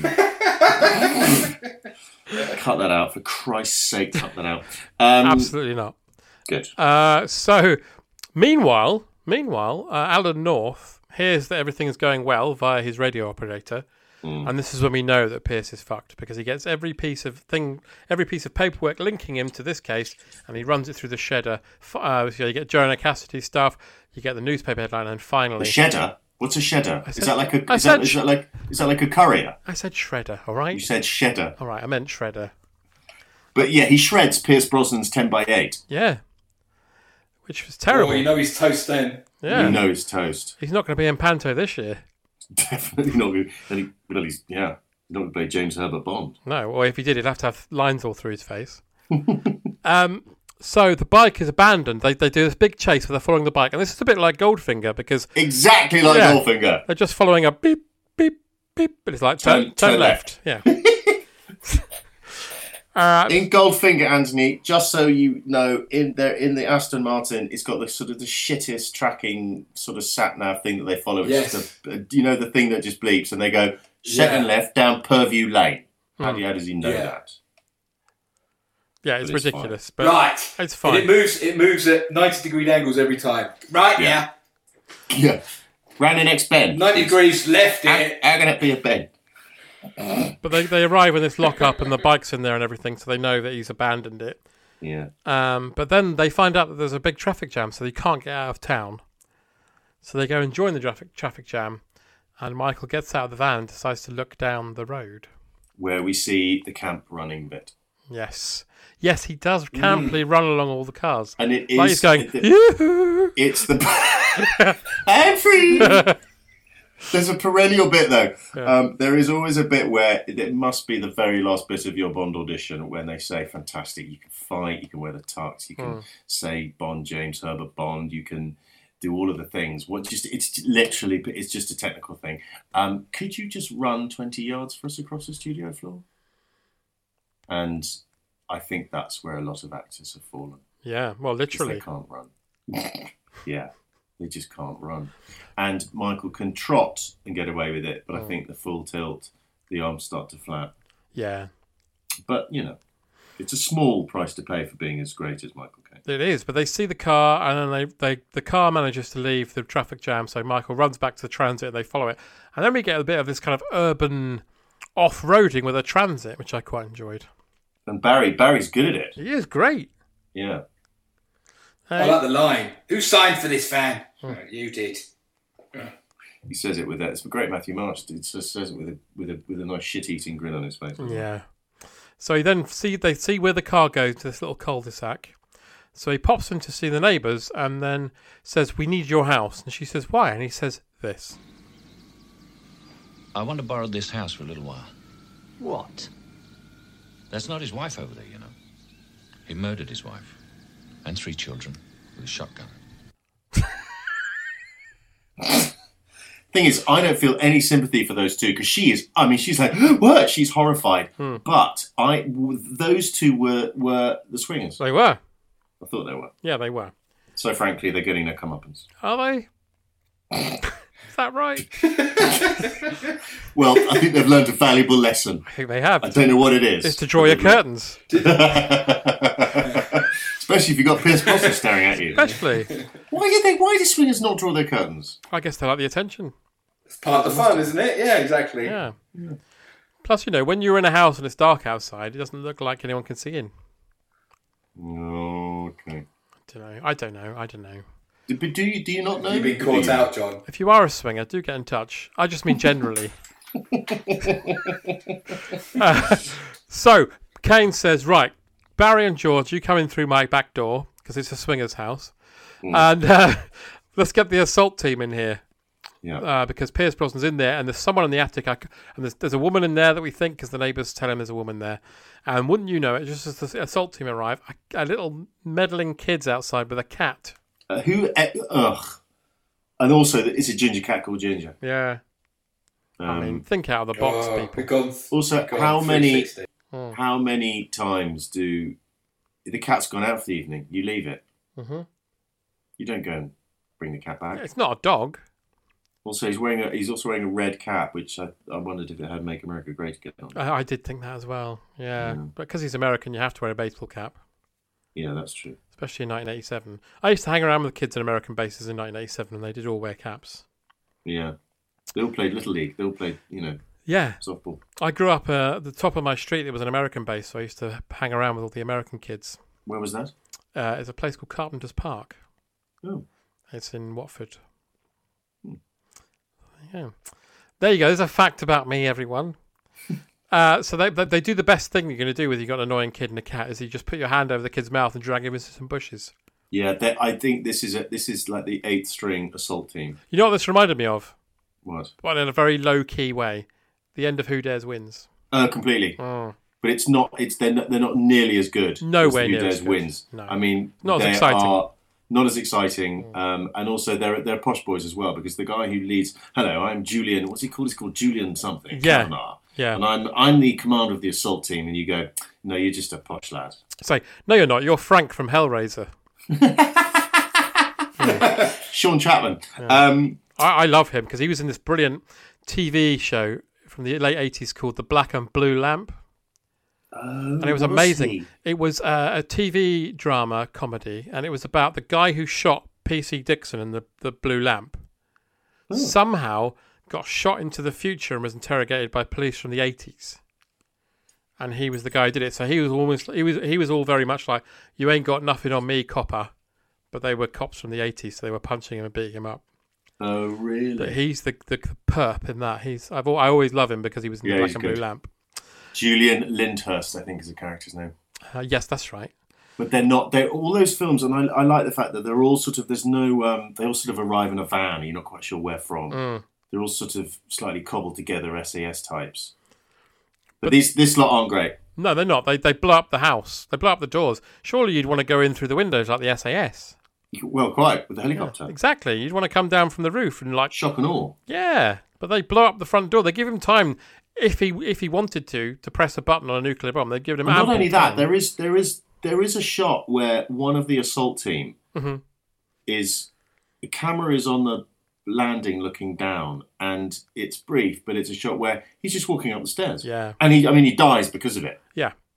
cut that out. For Christ's sake, cut that out. Um, Absolutely not. Good. Uh, so, meanwhile, meanwhile, uh, Alan North... hears that everything is going well via his radio operator, mm. and this is when we know that Pierce is fucked because he gets every piece of thing, every piece of paperwork linking him to this case, and he runs it through the shedder. Uh, so you get Joanna Cassidy stuff, you get the newspaper headline, and finally, the shedder. What's a shedder? Said, is that like a? I Is said that, is sh- that like? Is that like a courier? I said shredder. All right. You said shedder. All right. I meant shredder. But yeah, he shreds Pierce Brosnan's ten by eight. Yeah. Which was terrible. Oh, you know he's toast then. Yeah. You know he's toast. He's not going to be in Panto this year. Definitely not going to. Well, he's, yeah. He's not going to play James Herbert Bond. No, or if he did, he'd have to have lines all through his face. um, so the bike is abandoned. They they do this big chase where they're following the bike. And this is a bit like Goldfinger because... Exactly like yeah, Goldfinger. They're just following a beep, beep, beep. But it's like, turn, turn, turn left. left. Yeah. Uh, in Goldfinger, Anthony, just so you know, in there in the Aston Martin, it's got the sort of the shittest tracking sort of sat nav thing that they follow. It's yes. just a, you know, the thing that just bleeps and they go second yeah. left down Purview Lane. How, mm. how does he know yeah. that? Yeah, it's, it's ridiculous. But right, it's fine. And it moves. It moves at ninety degree angles every time. Right, yeah, yeah. yeah. Round the next bend. Ninety degrees left. How, it. how can it be a bend? But they, they arrive in this lock-up and the bike's in there and everything, so they know that he's abandoned it. Yeah. Um, but then they find out that there's a big traffic jam, so they can't get out of town. So they go and join the traffic traffic jam, and Michael gets out of the van and decides to look down the road. Where we see the camp running bit. Yes. Yes, he does camply mm. run along all the cars. And it is... Like he's going, the, yoo-hoo! It's the... I'm free! There's a perennial bit, though. Yeah. Um, there is always a bit where it must be the very last bit of your Bond audition when they say, fantastic, you can fight, you can wear the tux, you can mm. say Bond, James Herbert Bond, you can do all of the things. What just It's literally, it's just a technical thing. Um, could you just run twenty yards for us across the studio floor? And I think that's where a lot of actors have fallen. Yeah, well, literally. They can't run. Yeah. They just can't run. And Michael can trot and get away with it, but oh. I think the full tilt, the arms start to flap. Yeah. But, you know, it's a small price to pay for being as great as Michael Caine. It is, but they see the car, and then they, they the car manages to leave the traffic jam, so Michael runs back to the transit, and they follow it. And then we get a bit of this kind of urban off-roading with a transit, which I quite enjoyed. And Barry, Barry's good at it. He is great. Yeah. I like the line. Who signed for this van? Oh, you did. He says it with that. It's a great Matthew Marsh. He just says it with a with a with a nice shit-eating grin on his face. Yeah. So he then see they see where the car goes to this little cul-de-sac. So he pops in to see the neighbours and then says, "We need your house." And she says, "Why?" And he says, "This. I want to borrow this house for a little while." What? That's not his wife over there, you know. He murdered his wife and three children with a shotgun. Thing is, I don't feel any sympathy for those two because she is. I mean, she's like, what? She's horrified. Hmm. But I, those two were were the swingers. They were. I thought they were. Yeah, they were. So frankly, they're getting their comeuppance. Are they? Is that right? Well, I think they've learned a valuable lesson. I think they have. I don't know what it is. It's to draw your curtains. Especially if you've got Pierce Brosnan staring at you. Especially. Why do they? Why do swingers not draw their curtains? I guess they like the attention. It's part of the fun, isn't it? Yeah, exactly. Yeah. yeah. Plus, you know, when you're in a house and it's dark outside, it doesn't look like anyone can see in. Okay. I don't know. I don't know. I don't know. But do you do you not know? You've been caught out, John. If you are a swinger, do get in touch. I just mean generally. uh, so, Caine says, right, Barry and George, you come in through my back door, because it's a swinger's house, mm. and uh, let's get the assault team in here. Yeah. Uh, because Pierce Brosnan's in there, and there's someone in the attic, I, and there's, there's a woman in there that we think, because the neighbours tell him there's a woman there. And wouldn't you know it, just as the assault team arrive, a, a little meddling kid's outside with a cat. Uh, who? Uh, ugh. And also, it's a ginger cat called Ginger. Yeah. Um, I mean, think out of the box, oh, people. Gone, also, how many? Hmm. How many times do the cat's gone out for the evening? You leave it. Mm-hmm. You don't go and bring the cat back. It's not a dog. Also, he's wearing a he's also wearing a red cap, which I, I wondered if it had "Make America Great Again" on. I, I did think that as well. Yeah, yeah. But because he's American, you have to wear a baseball cap. Yeah, that's true. Especially in nineteen eighty-seven. I used to hang around with kids in American bases in nineteen eighty-seven, and they did all wear caps. Yeah, they all played Little League. They all played, you know, yeah, softball. I grew up uh, at the top of my street. There was an American base, so I used to hang around with all the American kids. Where was that? Uh, it's a place called Carpenter's Park. Oh, it's in Watford. Hmm. Yeah, there you go. There's a fact about me, everyone. Uh, so they they do the best thing you're going to do with you got an annoying kid and a cat is you just put your hand over the kid's mouth and drag him into some bushes. Yeah, they, I think this is a, this is like the eighth string assault team. You know what this reminded me of? What? But in a very low key way, the end of Who Dares Wins. Oh, completely. Oh. But it's not. It's they're not, they're not nearly as good. Nowhere as the Who near Dares as good. Wins. No. I mean, not they as exciting. Are not as exciting, um, and also they're they're posh boys as well because the guy who leads. Hello, I'm Julian. What's he called? He's called Julian something. Yeah. Kavanagh. Yeah. And I'm I'm the commander of the assault team, and you go, no, you're just a posh lad. Say, no, you're not. You're Frank from Hellraiser. yeah. Sean Chapman. Yeah. Um, I, I love him because he was in this brilliant T V show from the late eighties called The Black and Blue Lamp. Oh, and it was was amazing. he? It was uh, a T V drama comedy, and it was about the guy who shot P C Dixon in the, the Blue Lamp. Oh. Somehow got shot into the future and was interrogated by police from the eighties. And he was the guy who did it. So he was almost he was he was all very much like, you ain't got nothing on me, copper. But they were cops from the eighties, so they were punching him and beating him up. Oh, really? But he's the, the, the perp in that. He's I've I always love him because he was in Yeah, the Black he's and good. Blue Lamp. Julian Lyndhurst, I think, is the character's name. Uh, yes, that's right. But they're not. They're all those films, and I, I like the fact that they're all sort of. There's no. Um, they all sort of arrive in a van. And you're not quite sure where from. Mm. They're all sort of slightly cobbled together S A S types. But, but these this lot aren't great. No, they're not. They they blow up the house. They blow up the doors. Surely you'd want to go in through the windows like the S A S. Well, quite with the helicopter. Yeah, exactly. You'd want to come down from the roof and like shock and awe. Yeah, but they blow up the front door. They give him time. If he if he wanted to to press a button on a nuclear bomb, they'd give him. And not only that, time. there is there is there is a shot where one of the assault team mm-hmm. is the camera is on the landing looking down, and it's brief, but it's a shot where he's just walking up the stairs. Yeah, and he I mean he dies because of it. Yeah,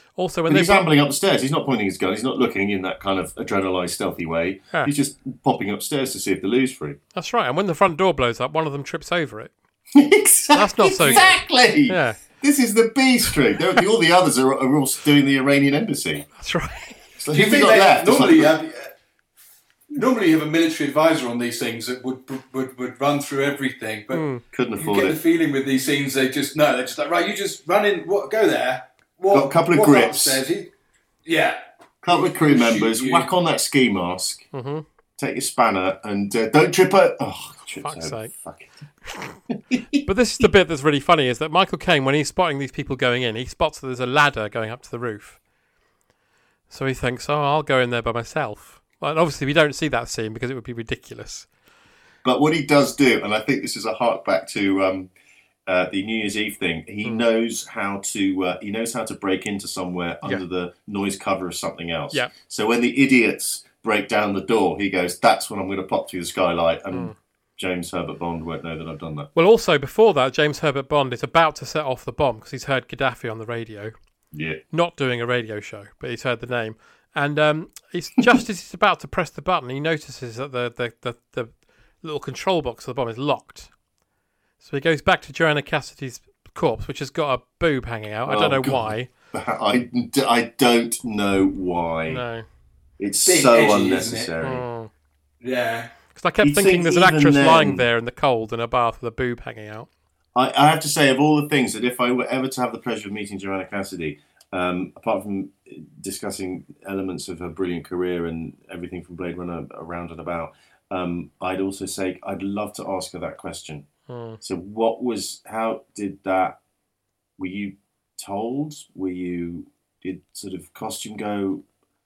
Also, when and they he's ambling up the stairs, he's not pointing his gun. He's not looking in that kind of adrenalised, stealthy way. Yeah. He's just popping upstairs to see if the loo's free. That's right. And when the front door blows up, one of them trips over it. exactly. That's not so Exactly. good. Yeah. This is the B Street. They're- all the others are, are all doing the Iranian embassy. That's right. So Do you who think we got they left? It's normally like- have, normally you have a military advisor on these things that would would, would run through everything, but Mm. Couldn't you afford get it. the feeling with these scenes they just no, they're just like right, you just run in, what, go there, walk, Got a couple of walk grips. upstairs, you- yeah, couple of crew Shoot members, you. whack on that ski mask, Mhm. take your spanner, and uh, don't trip it. Oh, trip Fuck's over. sake. Fuck it. But this is the bit that's really funny, is that Michael Caine, when he's spotting these people going in, he spots that there's a ladder going up to the roof. So he thinks, oh, I'll go in there by myself. Well, and obviously we don't see that scene because it would be ridiculous. But what he does do, and I think this is a hark back to um, uh, the New Year's Eve thing, he Mm. knows how to uh, he knows how to break into somewhere Yeah. under the noise cover of something else. Yeah. So when the idiots break down the door, he goes, "That's when I'm going to pop through the skylight," and Mm. James Herbert Bond won't know that I've done that. Well, also, before that, James Herbert Bond is about to set off the bomb because he's heard Gaddafi on the radio. Yeah. Not doing a radio show, but he's heard the name. And um, he's just as he's about to press the button, he notices that the, the, the, the little control box of the bomb is locked. So he goes back to Joanna Cassidy's corpse, which has got a boob hanging out. I don't Oh, know God. why. I, I don't know why. No. It's Bit so edgy, isn't it? unnecessary. Mm. yeah. Because I kept You'd thinking think there's an even actress then- lying there in the cold in a bath with a boob hanging out. I, I have to say, of all the things that if I were ever to have the pleasure of meeting Joanna Cassidy, um, apart from discussing elements of her brilliant career and everything from Blade Runner around and about, um, I'd also say I'd love to ask her that question. Hmm. So what was, how did that, were you told? Were you, did sort of costume go?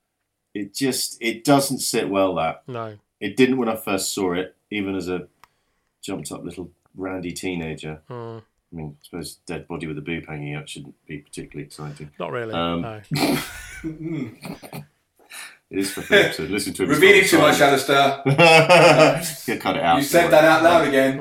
It just, it doesn't sit well, that. No. It didn't when I first saw it, even as a jumped up little randy teenager. Hmm. I mean, I suppose dead body with a boob hanging out shouldn't be particularly exciting. Not really, Um, no. It is for the episode. Listen to it. Revealing too much, Alistair. Yeah, cut it out. You said that out loud again.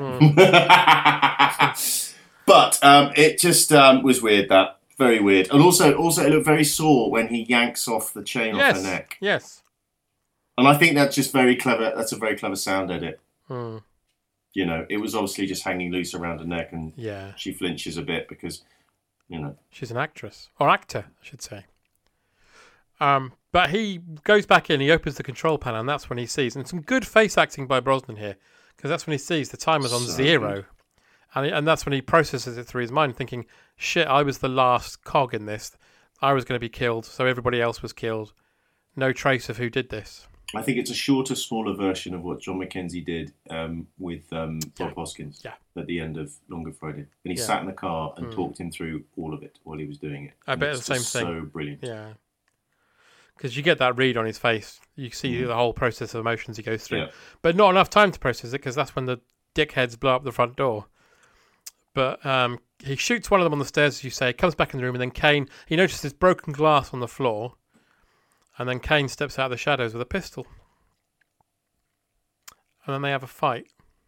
But um, it just um, was weird, that. Very weird. And also, also it looked very sore when he yanks off the chain Yes, off her neck. yes. And I think that's just very clever. That's a very clever sound edit. Hmm. You know, it was obviously just hanging loose around her neck, and Yeah. she flinches a bit because, you know. She's an actress. Or actor, I should say. Um, but he goes back in, he opens the control panel, and that's when he sees, and some good face acting by Brosnan here, because that's when he sees the timer's on So zero. good. And, and that's when he processes it through his mind, thinking, shit, I was the last cog in this. I was going to be killed, so everybody else was killed. No trace of who did this. I think it's a shorter, smaller version of what John Mackenzie did um, with um, Bob Hoskins Yeah. at the end of Longer Friday. And he Yeah. sat in the car and Mm. talked him through all of it while he was doing it. I And bet it's it's the same just thing. So brilliant. Yeah. Because you get that read on his face. You see Mm. the whole process of emotions he goes through. Yeah. But not enough time to process it, because that's when the dickheads blow up the front door. But um, he shoots one of them on the stairs, as you say, comes back in the room, and then Kane, he notices broken glass on the floor, and then Kane steps out of the shadows with a pistol. And then they have a fight.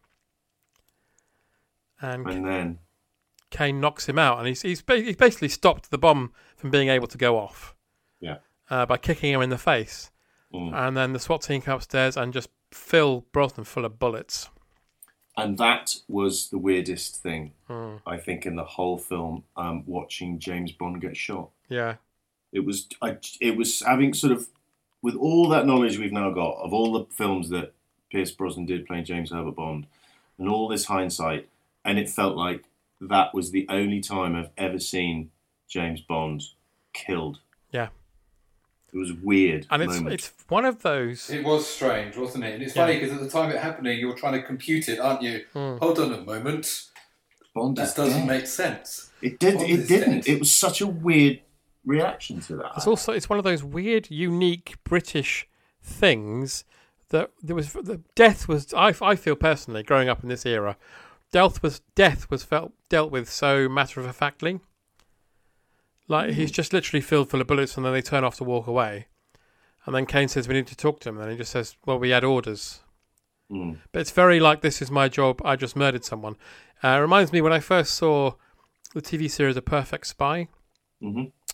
And, And then, Kane knocks him out, and he's, he's, ba- he's basically stopped the bomb from being able to go off yeah. uh, by kicking him in the face. Mm. And then the SWAT team come upstairs and just fill Brosnan full of bullets. And that was the weirdest thing, Mm. I think, in the whole film, um, watching James Bond get shot. Yeah. It was, I, it was having sort of, with all that knowledge we've now got of all the films that Pierce Brosnan did playing James Herbert Bond, and all this hindsight, and it felt like that was the only time I've ever seen James Bond killed. Yeah. It was weird. And it's moment. it's one of those. It was strange, wasn't it? And it's Yeah. funny because at the time it happening, you're trying to compute it, aren't you? Hmm. Hold on a moment. Bond is that doesn't dead. make sense. It did. Bond It is didn't. dead. It was such a weird reaction to that. It's also it's one of those weird, unique British things that there was. The death was. I, I feel personally, growing up in this era, death was death was felt dealt with so matter of factly. Like he's just literally filled full of bullets, and then they turn off to walk away. And then Kane says, "We need to talk to him." And then he just says, "Well, we had orders." Mm. But it's very like, "This is my job. I just murdered someone." Uh, it reminds me when I first saw the T V series A Perfect Spy. Mm-hmm.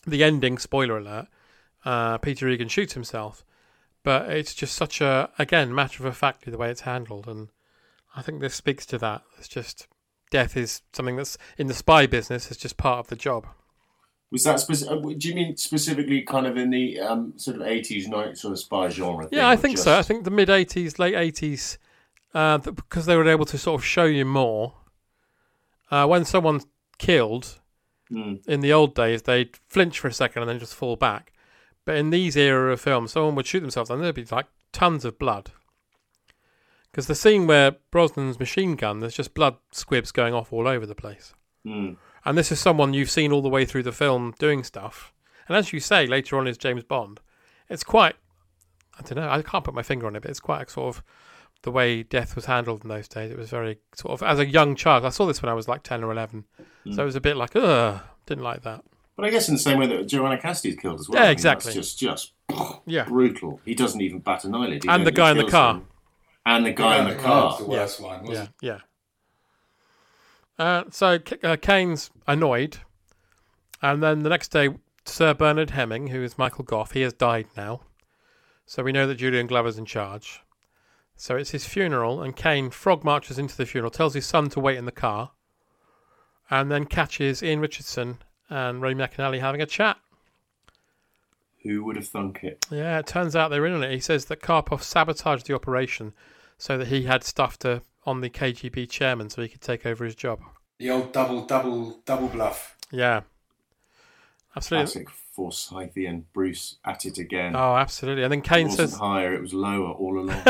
the ending, spoiler alert, uh, Peter Egan shoots himself. But it's just such a, again, matter of factly the way it's handled. And I think this speaks to that. It's just, death is something that's, in the spy business, is just part of the job. Was that speci- do you mean specifically kind of in the um, sort of eighties, nineties sort of spy genre thing? Yeah, I think just... so. I think the mid-eighties, late eighties, uh, th- because they were able to sort of show you more. Uh, when someone's killed, mm. in the old days, they'd flinch for a second and then just fall back. But in these era of films, someone would shoot themselves and there'd be like tons of blood. Because the scene where Brosnan's machine gun, there's just blood squibs going off all over the place. Mm. And this is someone you've seen all the way through the film doing stuff. And as you say, later on is James Bond. It's quite, I don't know, I can't put my finger on it, but it's quite sort of the way death was handled in those days. It was very sort of, as a young child, I saw this when I was like ten or eleven. Mm. So it was a bit like, ugh, didn't like that. But I guess in the same way that Joanna Cassidy's killed as well. Yeah, I mean, exactly. That's just, just yeah. brutal. He doesn't even bat an eyelid. He and the guy in the car. Him. And the guy yeah, in the car. The worst yeah. one, wasn't yeah, yeah. Uh, so uh, Kane's annoyed. And then the next day, Sir Bernard Hemming, who is Michael Gough, he has died now. So we know that Julian Glover's in charge. So it's his funeral, and Kane frog marches into the funeral, tells his son to wait in the car, and then catches Ian Richardson and Ray McAnally having a chat. Who would have thunk it? Yeah, it turns out they're in on it. He says that Karpov sabotaged the operation so that he had stuff to on the K G B chairman so he could take over his job. The old double, double, double bluff. Yeah. Absolutely. Classic Forsythian Bruce at it again. Oh, absolutely. And then Kane it wasn't says... higher, it was lower all along.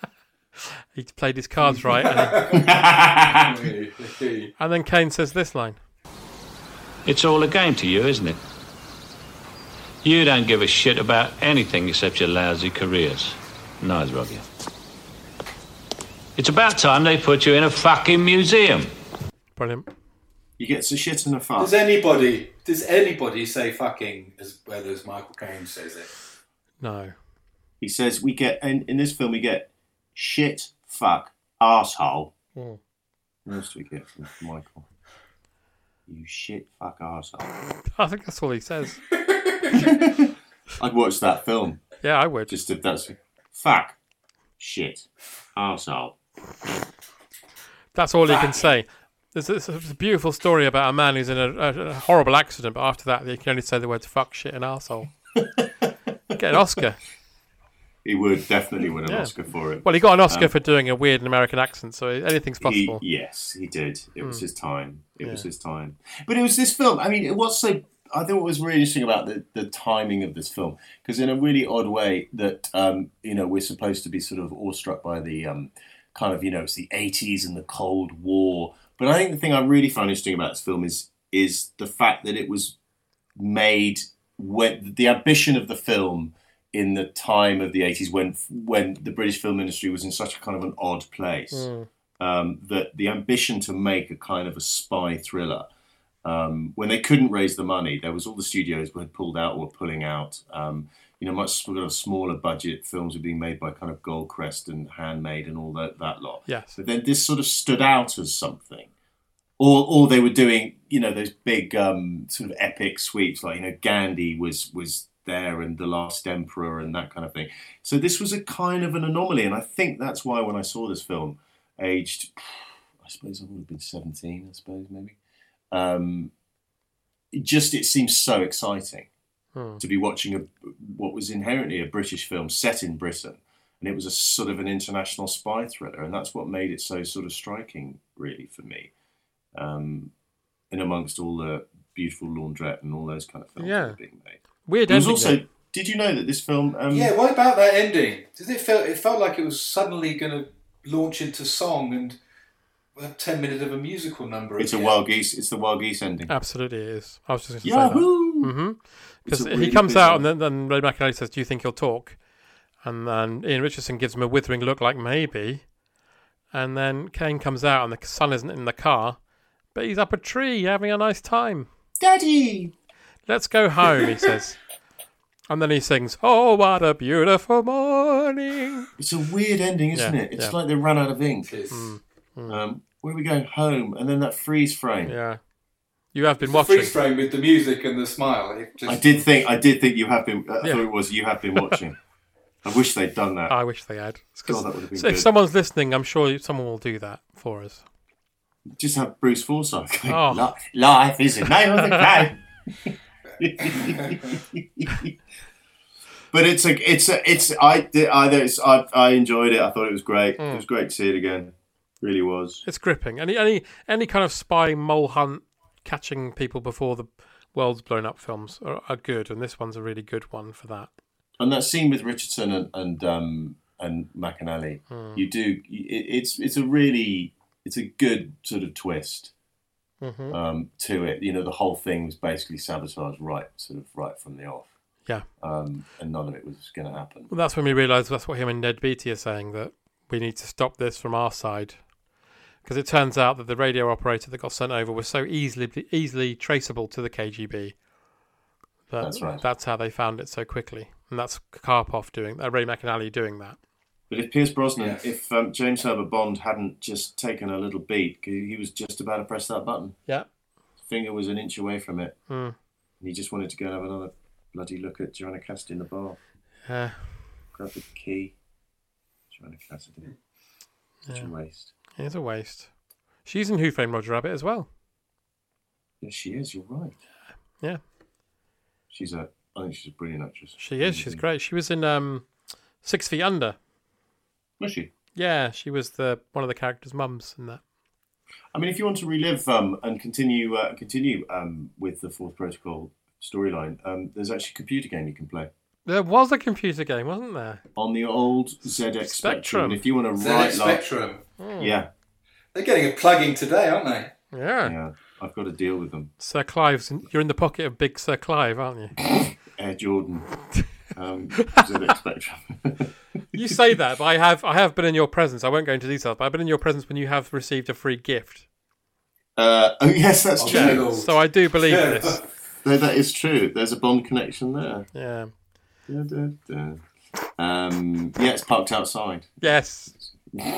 He played his cards right. And, he... and then Kane says this line. It's all a game to you, isn't it? You don't give a shit about anything except your lousy careers. Neither of you. It's about time they put you in a fucking museum. Brilliant. You get to shit and a fuck. Does anybody, does anybody say fucking as well as Michael Caine says it? No. He says we get, in, in this film we get shit, fuck, arsehole. Mm. What else do we get from Michael? You shit, fuck, arsehole. I think that's all he says. I'd watch that film. Yeah, I would. Just if that's fuck, shit, arsehole. That's all fuck. he can say. There's, there's a beautiful story about a man who's in a, a, a horrible accident, but after that, he can only say the words fuck, shit, and arsehole. Get an Oscar. He would definitely win an yeah. Oscar for it. Well, he got an Oscar um, for doing a weird American accent, so anything's possible. He, yes, he did. It mm. was his time. It yeah. was his time. But it was this film. I mean, it was so. I thought it was really interesting about the, the timing of this film, because in a really odd way that um, you know we're supposed to be sort of awestruck by the um, kind of you know it's the eighties and the Cold War. But I think the thing I really find interesting about this film is is the fact that it was made when the ambition of the film in the time of the eighties when when the British film industry was in such a kind of an odd place. Mm. Um, that the ambition to make a kind of a spy thriller, um, when they couldn't raise the money, there was all the studios who had pulled out or were pulling out. Um, you know, much sort of smaller budget films were being made by kind of Goldcrest and Handmade and all that, that lot. Yes. But then this sort of stood out as something. Or, or they were doing, you know, those big um, sort of epic sweeps, like, you know, Gandhi was was there and The Last Emperor and that kind of thing. So this was a kind of an anomaly. And I think that's why when I saw this film, aged, I suppose I would have been seventeen, I suppose, maybe. Um, it just, it seems so exciting hmm. to be watching a, what was inherently a British film set in Britain. And it was a sort of an international spy thriller. And that's what made it so sort of striking, really, for me. Um, in amongst all the Beautiful Laundrette and all those kind of films yeah. that were being made. Weird it was ending. Also, though. Did you know that this film... Um, yeah, what about that ending? Did it feel? It felt like it was suddenly going to launch into song and have ten minutes of a musical number. It's a Wild Geese. It's the Wild Geese ending. Absolutely, it is. I was just going to Yahoo! say that. Mm-hmm. Because really he comes bizarre. out and then, then Ray McAnally says, "Do you think he'll talk?" And then Ian Richardson gives him a withering look, like maybe. And then Kane comes out and the son isn't in the car, but he's up a tree having a nice time. Daddy, let's go home, he says. And then he sings, "Oh, what a beautiful morning." It's a weird ending, isn't yeah, it? It's yeah. like they ran out of ink. Mm, mm. Um, where are we going? Home. And then that freeze frame. Yeah. You have been the watching. Freeze frame with the music and the smile. It just... I did think. I did think you have been. I Yeah. thought it was you have been watching. I wish they'd done that. I wish they had. 'Cause God, that would have been so if good. someone's listening, I'm sure someone will do that for us. Just have Bruce Forsyth going, Oh. "Li- life is a name of the game. But it's a, it's a, it's. I did. I, it's, I, I enjoyed it. I thought it was great. Mm. It was great to see it again. Really was. It's gripping. Any any any kind of spy mole hunt, catching people before the world's blown up films are, are good, and this one's a really good one for that. And that scene with Richardson and and um, and McAnally, Mm. you do. It, it's it's a really it's a good sort of twist Mhm. um, to it. You know, the whole thing was basically sabotage right, sort of right from the off. Yeah. Um, and none of it was going to happen. Well, that's when we realised that's what him and Ned Beatty are saying, that we need to stop this from our side. Because it turns out that the radio operator that got sent over was so easily easily traceable to the K G B. That That's right. That's how they found it so quickly. And that's Karpov doing, uh, Ray McAnally doing that. But if Pierce Brosnan, Yes. if um, James Herbert Bond hadn't just taken a little beat, he he was just about to press that button. Yeah. His finger was an inch away from it. Mm. And he just wanted to go and have another bloody look at Joanna Cassidy in the bar. Yeah. Grab the key. Joanna Cassidy. Such Yeah. a waste. It's a waste. She's in Who Framed Roger Rabbit as well. Yes, she is. You're right. Yeah. She's a. I think she's a brilliant actress. She is. She's great. She was in um, Six Feet Under. Was she? Yeah, she was the one of the characters' mums in that. I mean, if you want to relive um, and continue uh, continue um, with the Fourth Protocol storyline, um, there's actually a computer game you can play There was a computer game, wasn't there? on the old Z X Spectrum. Spectrum. And if you want to Z write X like, Spectrum. Hmm. yeah, They're getting a plug-in today, aren't they? Yeah. yeah, I've got to deal with them. Sir Clive's. In, you're in the pocket of Big Sir Clive, aren't you? Air Jordan, um, Z X Spectrum. You say that, but I have I have been in your presence. I won't go into details, but I've been in your presence when you have received a free gift. Uh, oh yes, that's Okay. true. So I do believe this. No, that is true. There's a Bond connection there. Yeah. Da, da, da. Um, yeah, it's parked outside. Yes.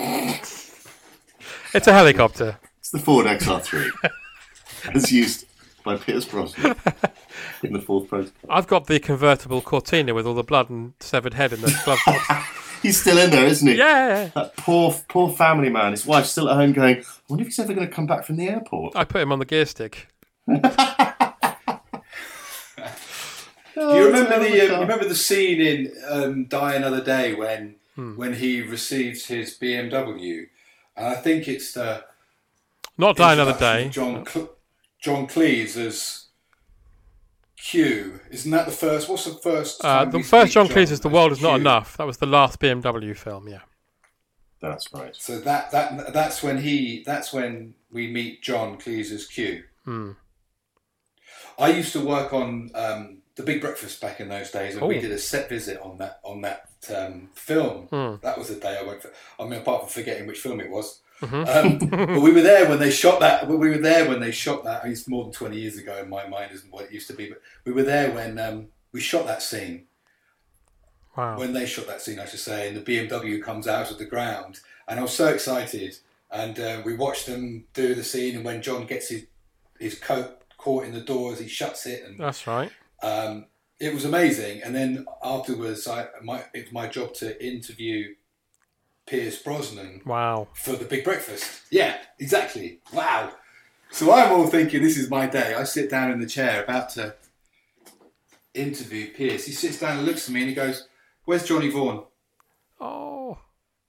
It's a helicopter. It's the Ford X R three, as used by Pierce Brosnan in the Fourth Protocol. I've got the convertible Cortina with all the blood and severed head in the glove box. He's still in there, isn't he? Yeah. That poor, poor family man. His wife's still at home going, I wonder if he's ever going to come back from the airport. I put him on the gear stick. Do you remember the um, you remember the scene in um, Die Another Day when Hmm. when he receives his B M W? And I think it's the Not Die Another introduction Day. of John Cl- John Cleese as Q. Isn't that the first? What's the first? Uh, time the we first meet John Cleese is The as World Is Not Q? Enough. That was the last B M W film, yeah. That's right. So that that that's when he that's when we meet John Cleese as Q. Hmm. I used to work on um, The Big Breakfast back in those days, and we Oh. did a set visit on that on that um, film. Hmm. That was the day I went for. I mean, apart from forgetting which film it was, Mhm. um, but we were there when they shot that. We were there when they shot that. It's more than twenty years ago in my mind, isn't what it used to be. But we were there when um, we shot that scene. Wow. When they shot that scene, I should say, and the B M W comes out of the ground, and I was so excited. And uh, we watched them do the scene, and when John gets his his coat caught in the door as he shuts it, and That's right. um, it was amazing. And then afterwards, I my it's my job to interview Pierce Brosnan Wow. for The Big Breakfast. Yeah, exactly. Wow. So I'm all thinking, this is my day. I sit down in the chair about to interview Pierce. He sits down and looks at me and he goes, "Where's Johnny Vaughan?" Oh.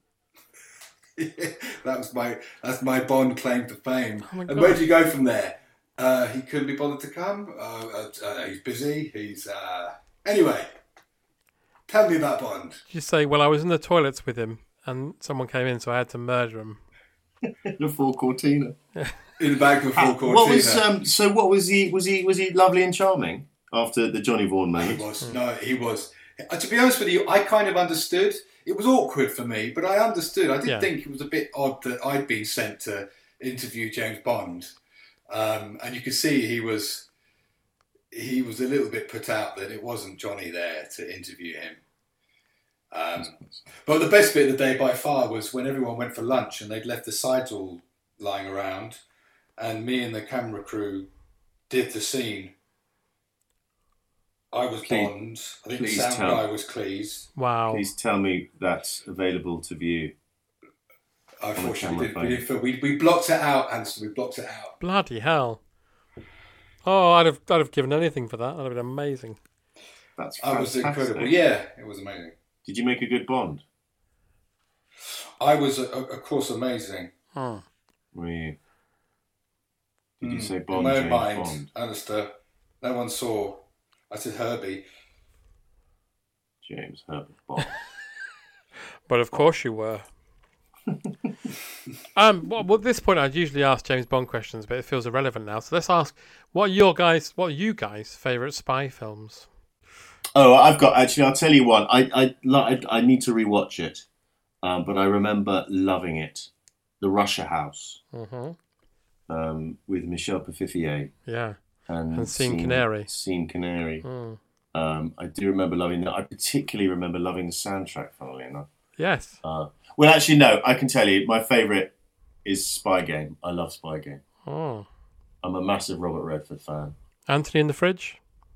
that was my that's my Bond claim to fame. Oh my and God. where do you go from there? Uh, he couldn't be bothered to come. Uh, uh, uh, he's busy. He's uh... anyway. Tell me about Bond. You say, well, I was in the toilets with him and someone came in, so I had to murder him. The Ford Cortina. In the back of a full Cortina. What was um? So what was he? Was he? Was he lovely and charming after the Johnny Vaughan moment? He was. No, he was. Uh, to be honest with you, I kind of understood. It was awkward for me, but I understood. I did Yeah. think it was a bit odd that I'd been sent to interview James Bond, um, and you could see he was he was a little bit put out that it wasn't Johnny there to interview him. Um, but the best bit of the day by far was when everyone went for lunch and they'd left the sides all lying around, and me and the camera crew did the scene. I was Please- Bond. I think the please sound tell- guy was Cleese. Wow. Please tell me that's available to view. Unfortunately, we, camera did, we, did, we, we blocked it out, Anson. We blocked it out. Bloody hell. Oh, I'd have, I'd have given anything for that. That'd have been amazing. That's That was fantastic. incredible. Yeah, it was amazing. Did you make a good Bond? I was, uh, of course, amazing. Hmm. Were you? Did you Mm. say In Bond, my own James mind, Bond? Alistair, no one saw. I said Herbie. James Herbert Bond. But of course you were. um, well, well, at this point, I'd usually ask James Bond questions, but it feels irrelevant now. So let's ask: What are your guys? What are you guys' favourite spy films? Oh, I've got actually. I'll tell you one. I I I, I need to rewatch it, um, but I remember loving it. The Russia House, Mm-hmm. um, with Michel Pfiffier. Yeah. And, And Sean Connery. Sean Connery. Mm. Um, I do remember loving that. I particularly remember loving the soundtrack, funnily enough. Yes. Uh, well, actually, no. I can tell you, my favourite is Spy Game. I love Spy Game. Oh. I'm a massive Robert Redford fan. Anthony in the Fridge.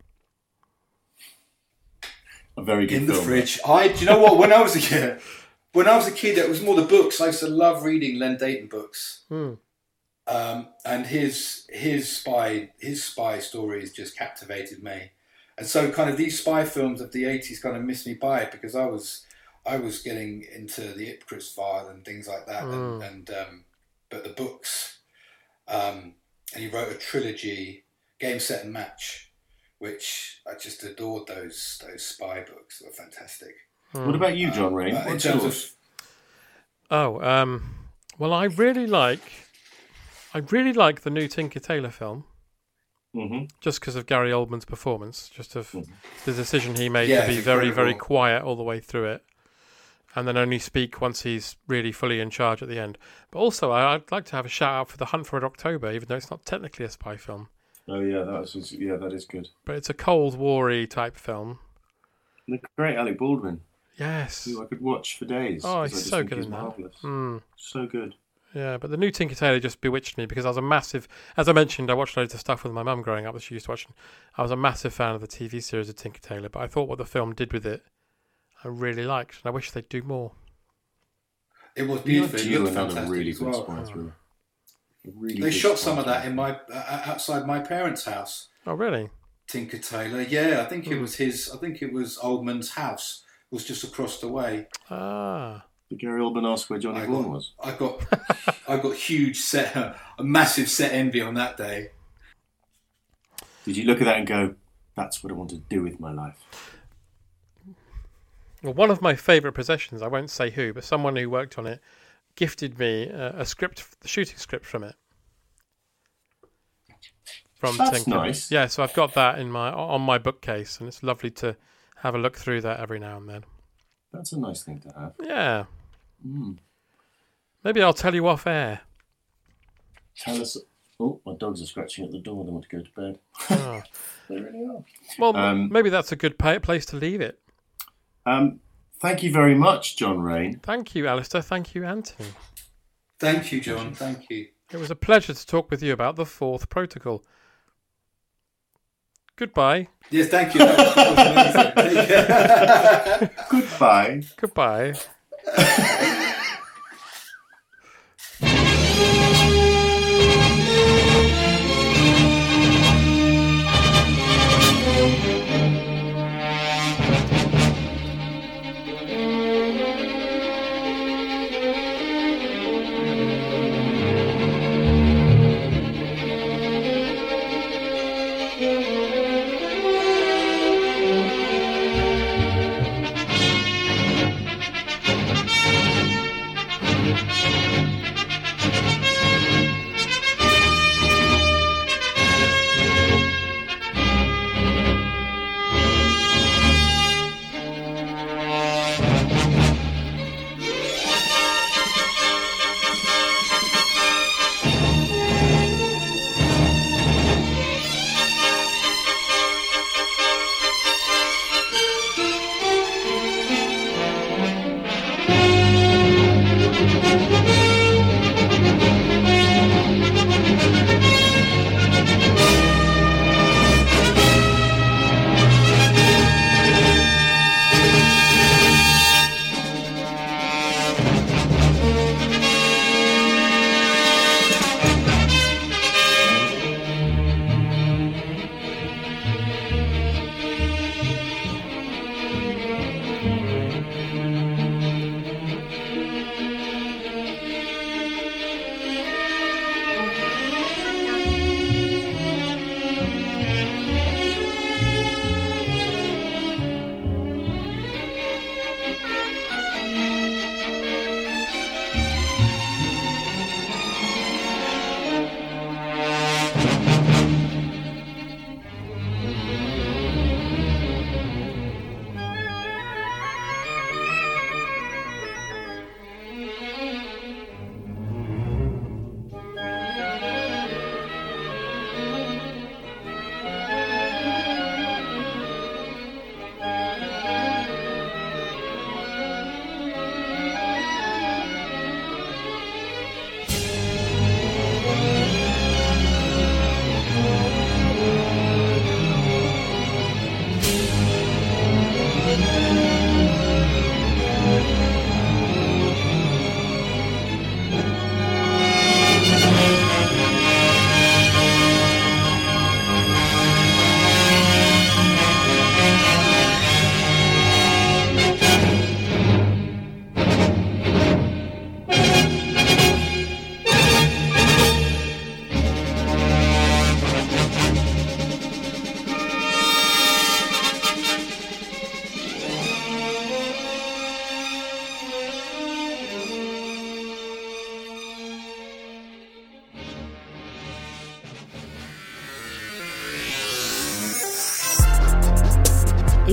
A very good In the film. fridge. I. Do you know what? When I was a kid, when I was a kid, it was more the books. I used to love reading Len Deighton books. Hmm. Um, and his his spy his spy stories just captivated me, and so kind of these spy films of the eighties kind of missed me by because I was I was getting into the Ipcress file and things like that, and, Mm. and um, but the books, um, and he wrote a trilogy, Game, Set and Match, which I just adored. Those those spy books. They were fantastic. What about you, John Rain? Um, but in What's terms yours? Oh, um, well, I really like, I really like the new Tinker Tailor film. Mm-hmm. Just because of Gary Oldman's performance, just of the decision he made Yeah, to be it's very, very incredible. quiet all the way through it, and then only speak once he's really fully in charge at the end. But also, I- I'd like to have a shout out for The Hunt for Red October, even though it's not technically a spy film, Oh yeah, that was yeah, that is good. but it's a Cold War-y type film. And the great Alec Baldwin. Yes. Who I could watch for days. Oh, 'cause I he's just so think good he's in that. marvellous. Mm. So good. Yeah, but the new Tinker Tailor just bewitched me because I was a massive, as I mentioned, I watched loads of stuff with my mum growing up that she used to watch. I was a massive fan of the T V series of Tinker Tailor, but I thought what the film did with it, I really liked, and I wish they'd do more. It was You know, beautiful. It Due, looked another fantastic really as good well. spy thriller. A really They good shot spy some of that thriller. in my uh, outside my parents' house. Oh, really? Tinker Tailor. Yeah, I think it Hmm. was his. I think it was Oldman's house. It was just across the way. Ah. Did Gary Oldman ask where Johnny I Vaughan got, was? I got, I got huge set, a massive set envy on that day. Did you look at that and go, "That's what I want to do with my life"? Well, one of my favourite possessions, I won't say who, but someone who worked on it, gifted me a, a script, the shooting script from it. From That's Tinker. nice. Yeah, so I've got that in my on my bookcase, and it's lovely to have a look through that every now and then. That's a nice thing to have. Yeah. Mm. Maybe I'll tell you off air. Tell us. Oh, my dogs are scratching at the door. They want to go to bed. Oh. They really are. Well, Um, maybe that's a good pa- place to leave it. Um, thank you very much, John Rain. Thank you, Alistair. Thank you, Anthony. Thank you, John. Thank you. It was a pleasure to talk with you about the fourth protocol. Goodbye. Yes, thank you. That was, that was amazing. Take care. Goodbye. Goodbye.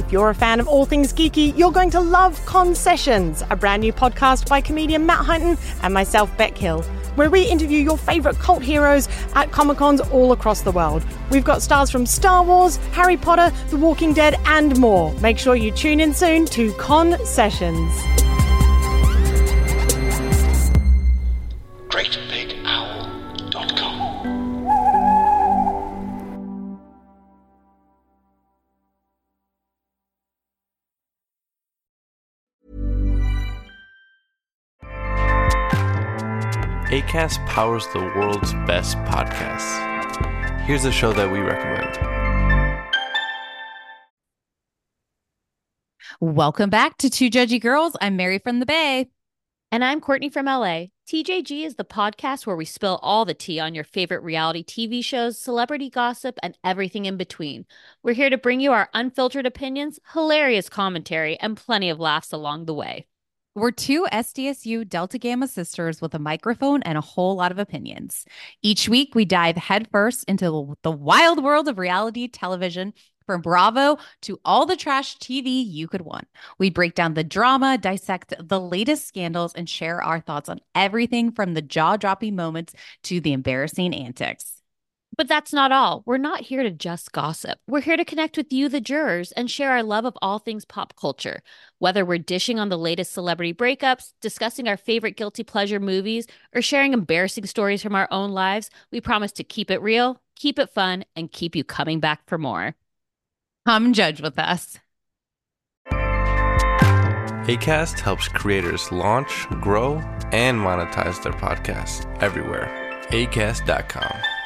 If you're a fan of all things geeky, you're going to love Concessions, a brand new podcast by comedian Matt Hunton and myself, Beck Hill, where we interview your favourite cult heroes at Comic-Cons all across the world. We've got stars from Star Wars, Harry Potter, The Walking Dead, and more. Make sure you tune in soon to Concessions. great big owl dot com. Acast powers the world's best podcasts. Here's a show that we recommend. Welcome back to Two Judgy Girls. I'm Mary from the Bay. And I'm Courtney from L A. T J G is the podcast where we spill all the tea on your favorite reality T V shows, celebrity gossip, and everything in between. We're here to bring you our unfiltered opinions, hilarious commentary, and plenty of laughs along the way. We're two S D S U Delta Gamma sisters with a microphone and a whole lot of opinions. Each week, we dive headfirst into the wild world of reality television, from Bravo to all the trash T V you could want. We break down the drama, dissect the latest scandals, and share our thoughts on everything from the jaw-dropping moments to the embarrassing antics. But that's not all. We're not here to just gossip. We're here to connect with you, the jurors, and share our love of all things pop culture. Whether we're dishing on the latest celebrity breakups, discussing our favorite guilty pleasure movies, or sharing embarrassing stories from our own lives, we promise to keep it real, keep it fun, and keep you coming back for more. Come judge with us. Acast helps creators launch, grow, and monetize their podcasts everywhere. acast dot com.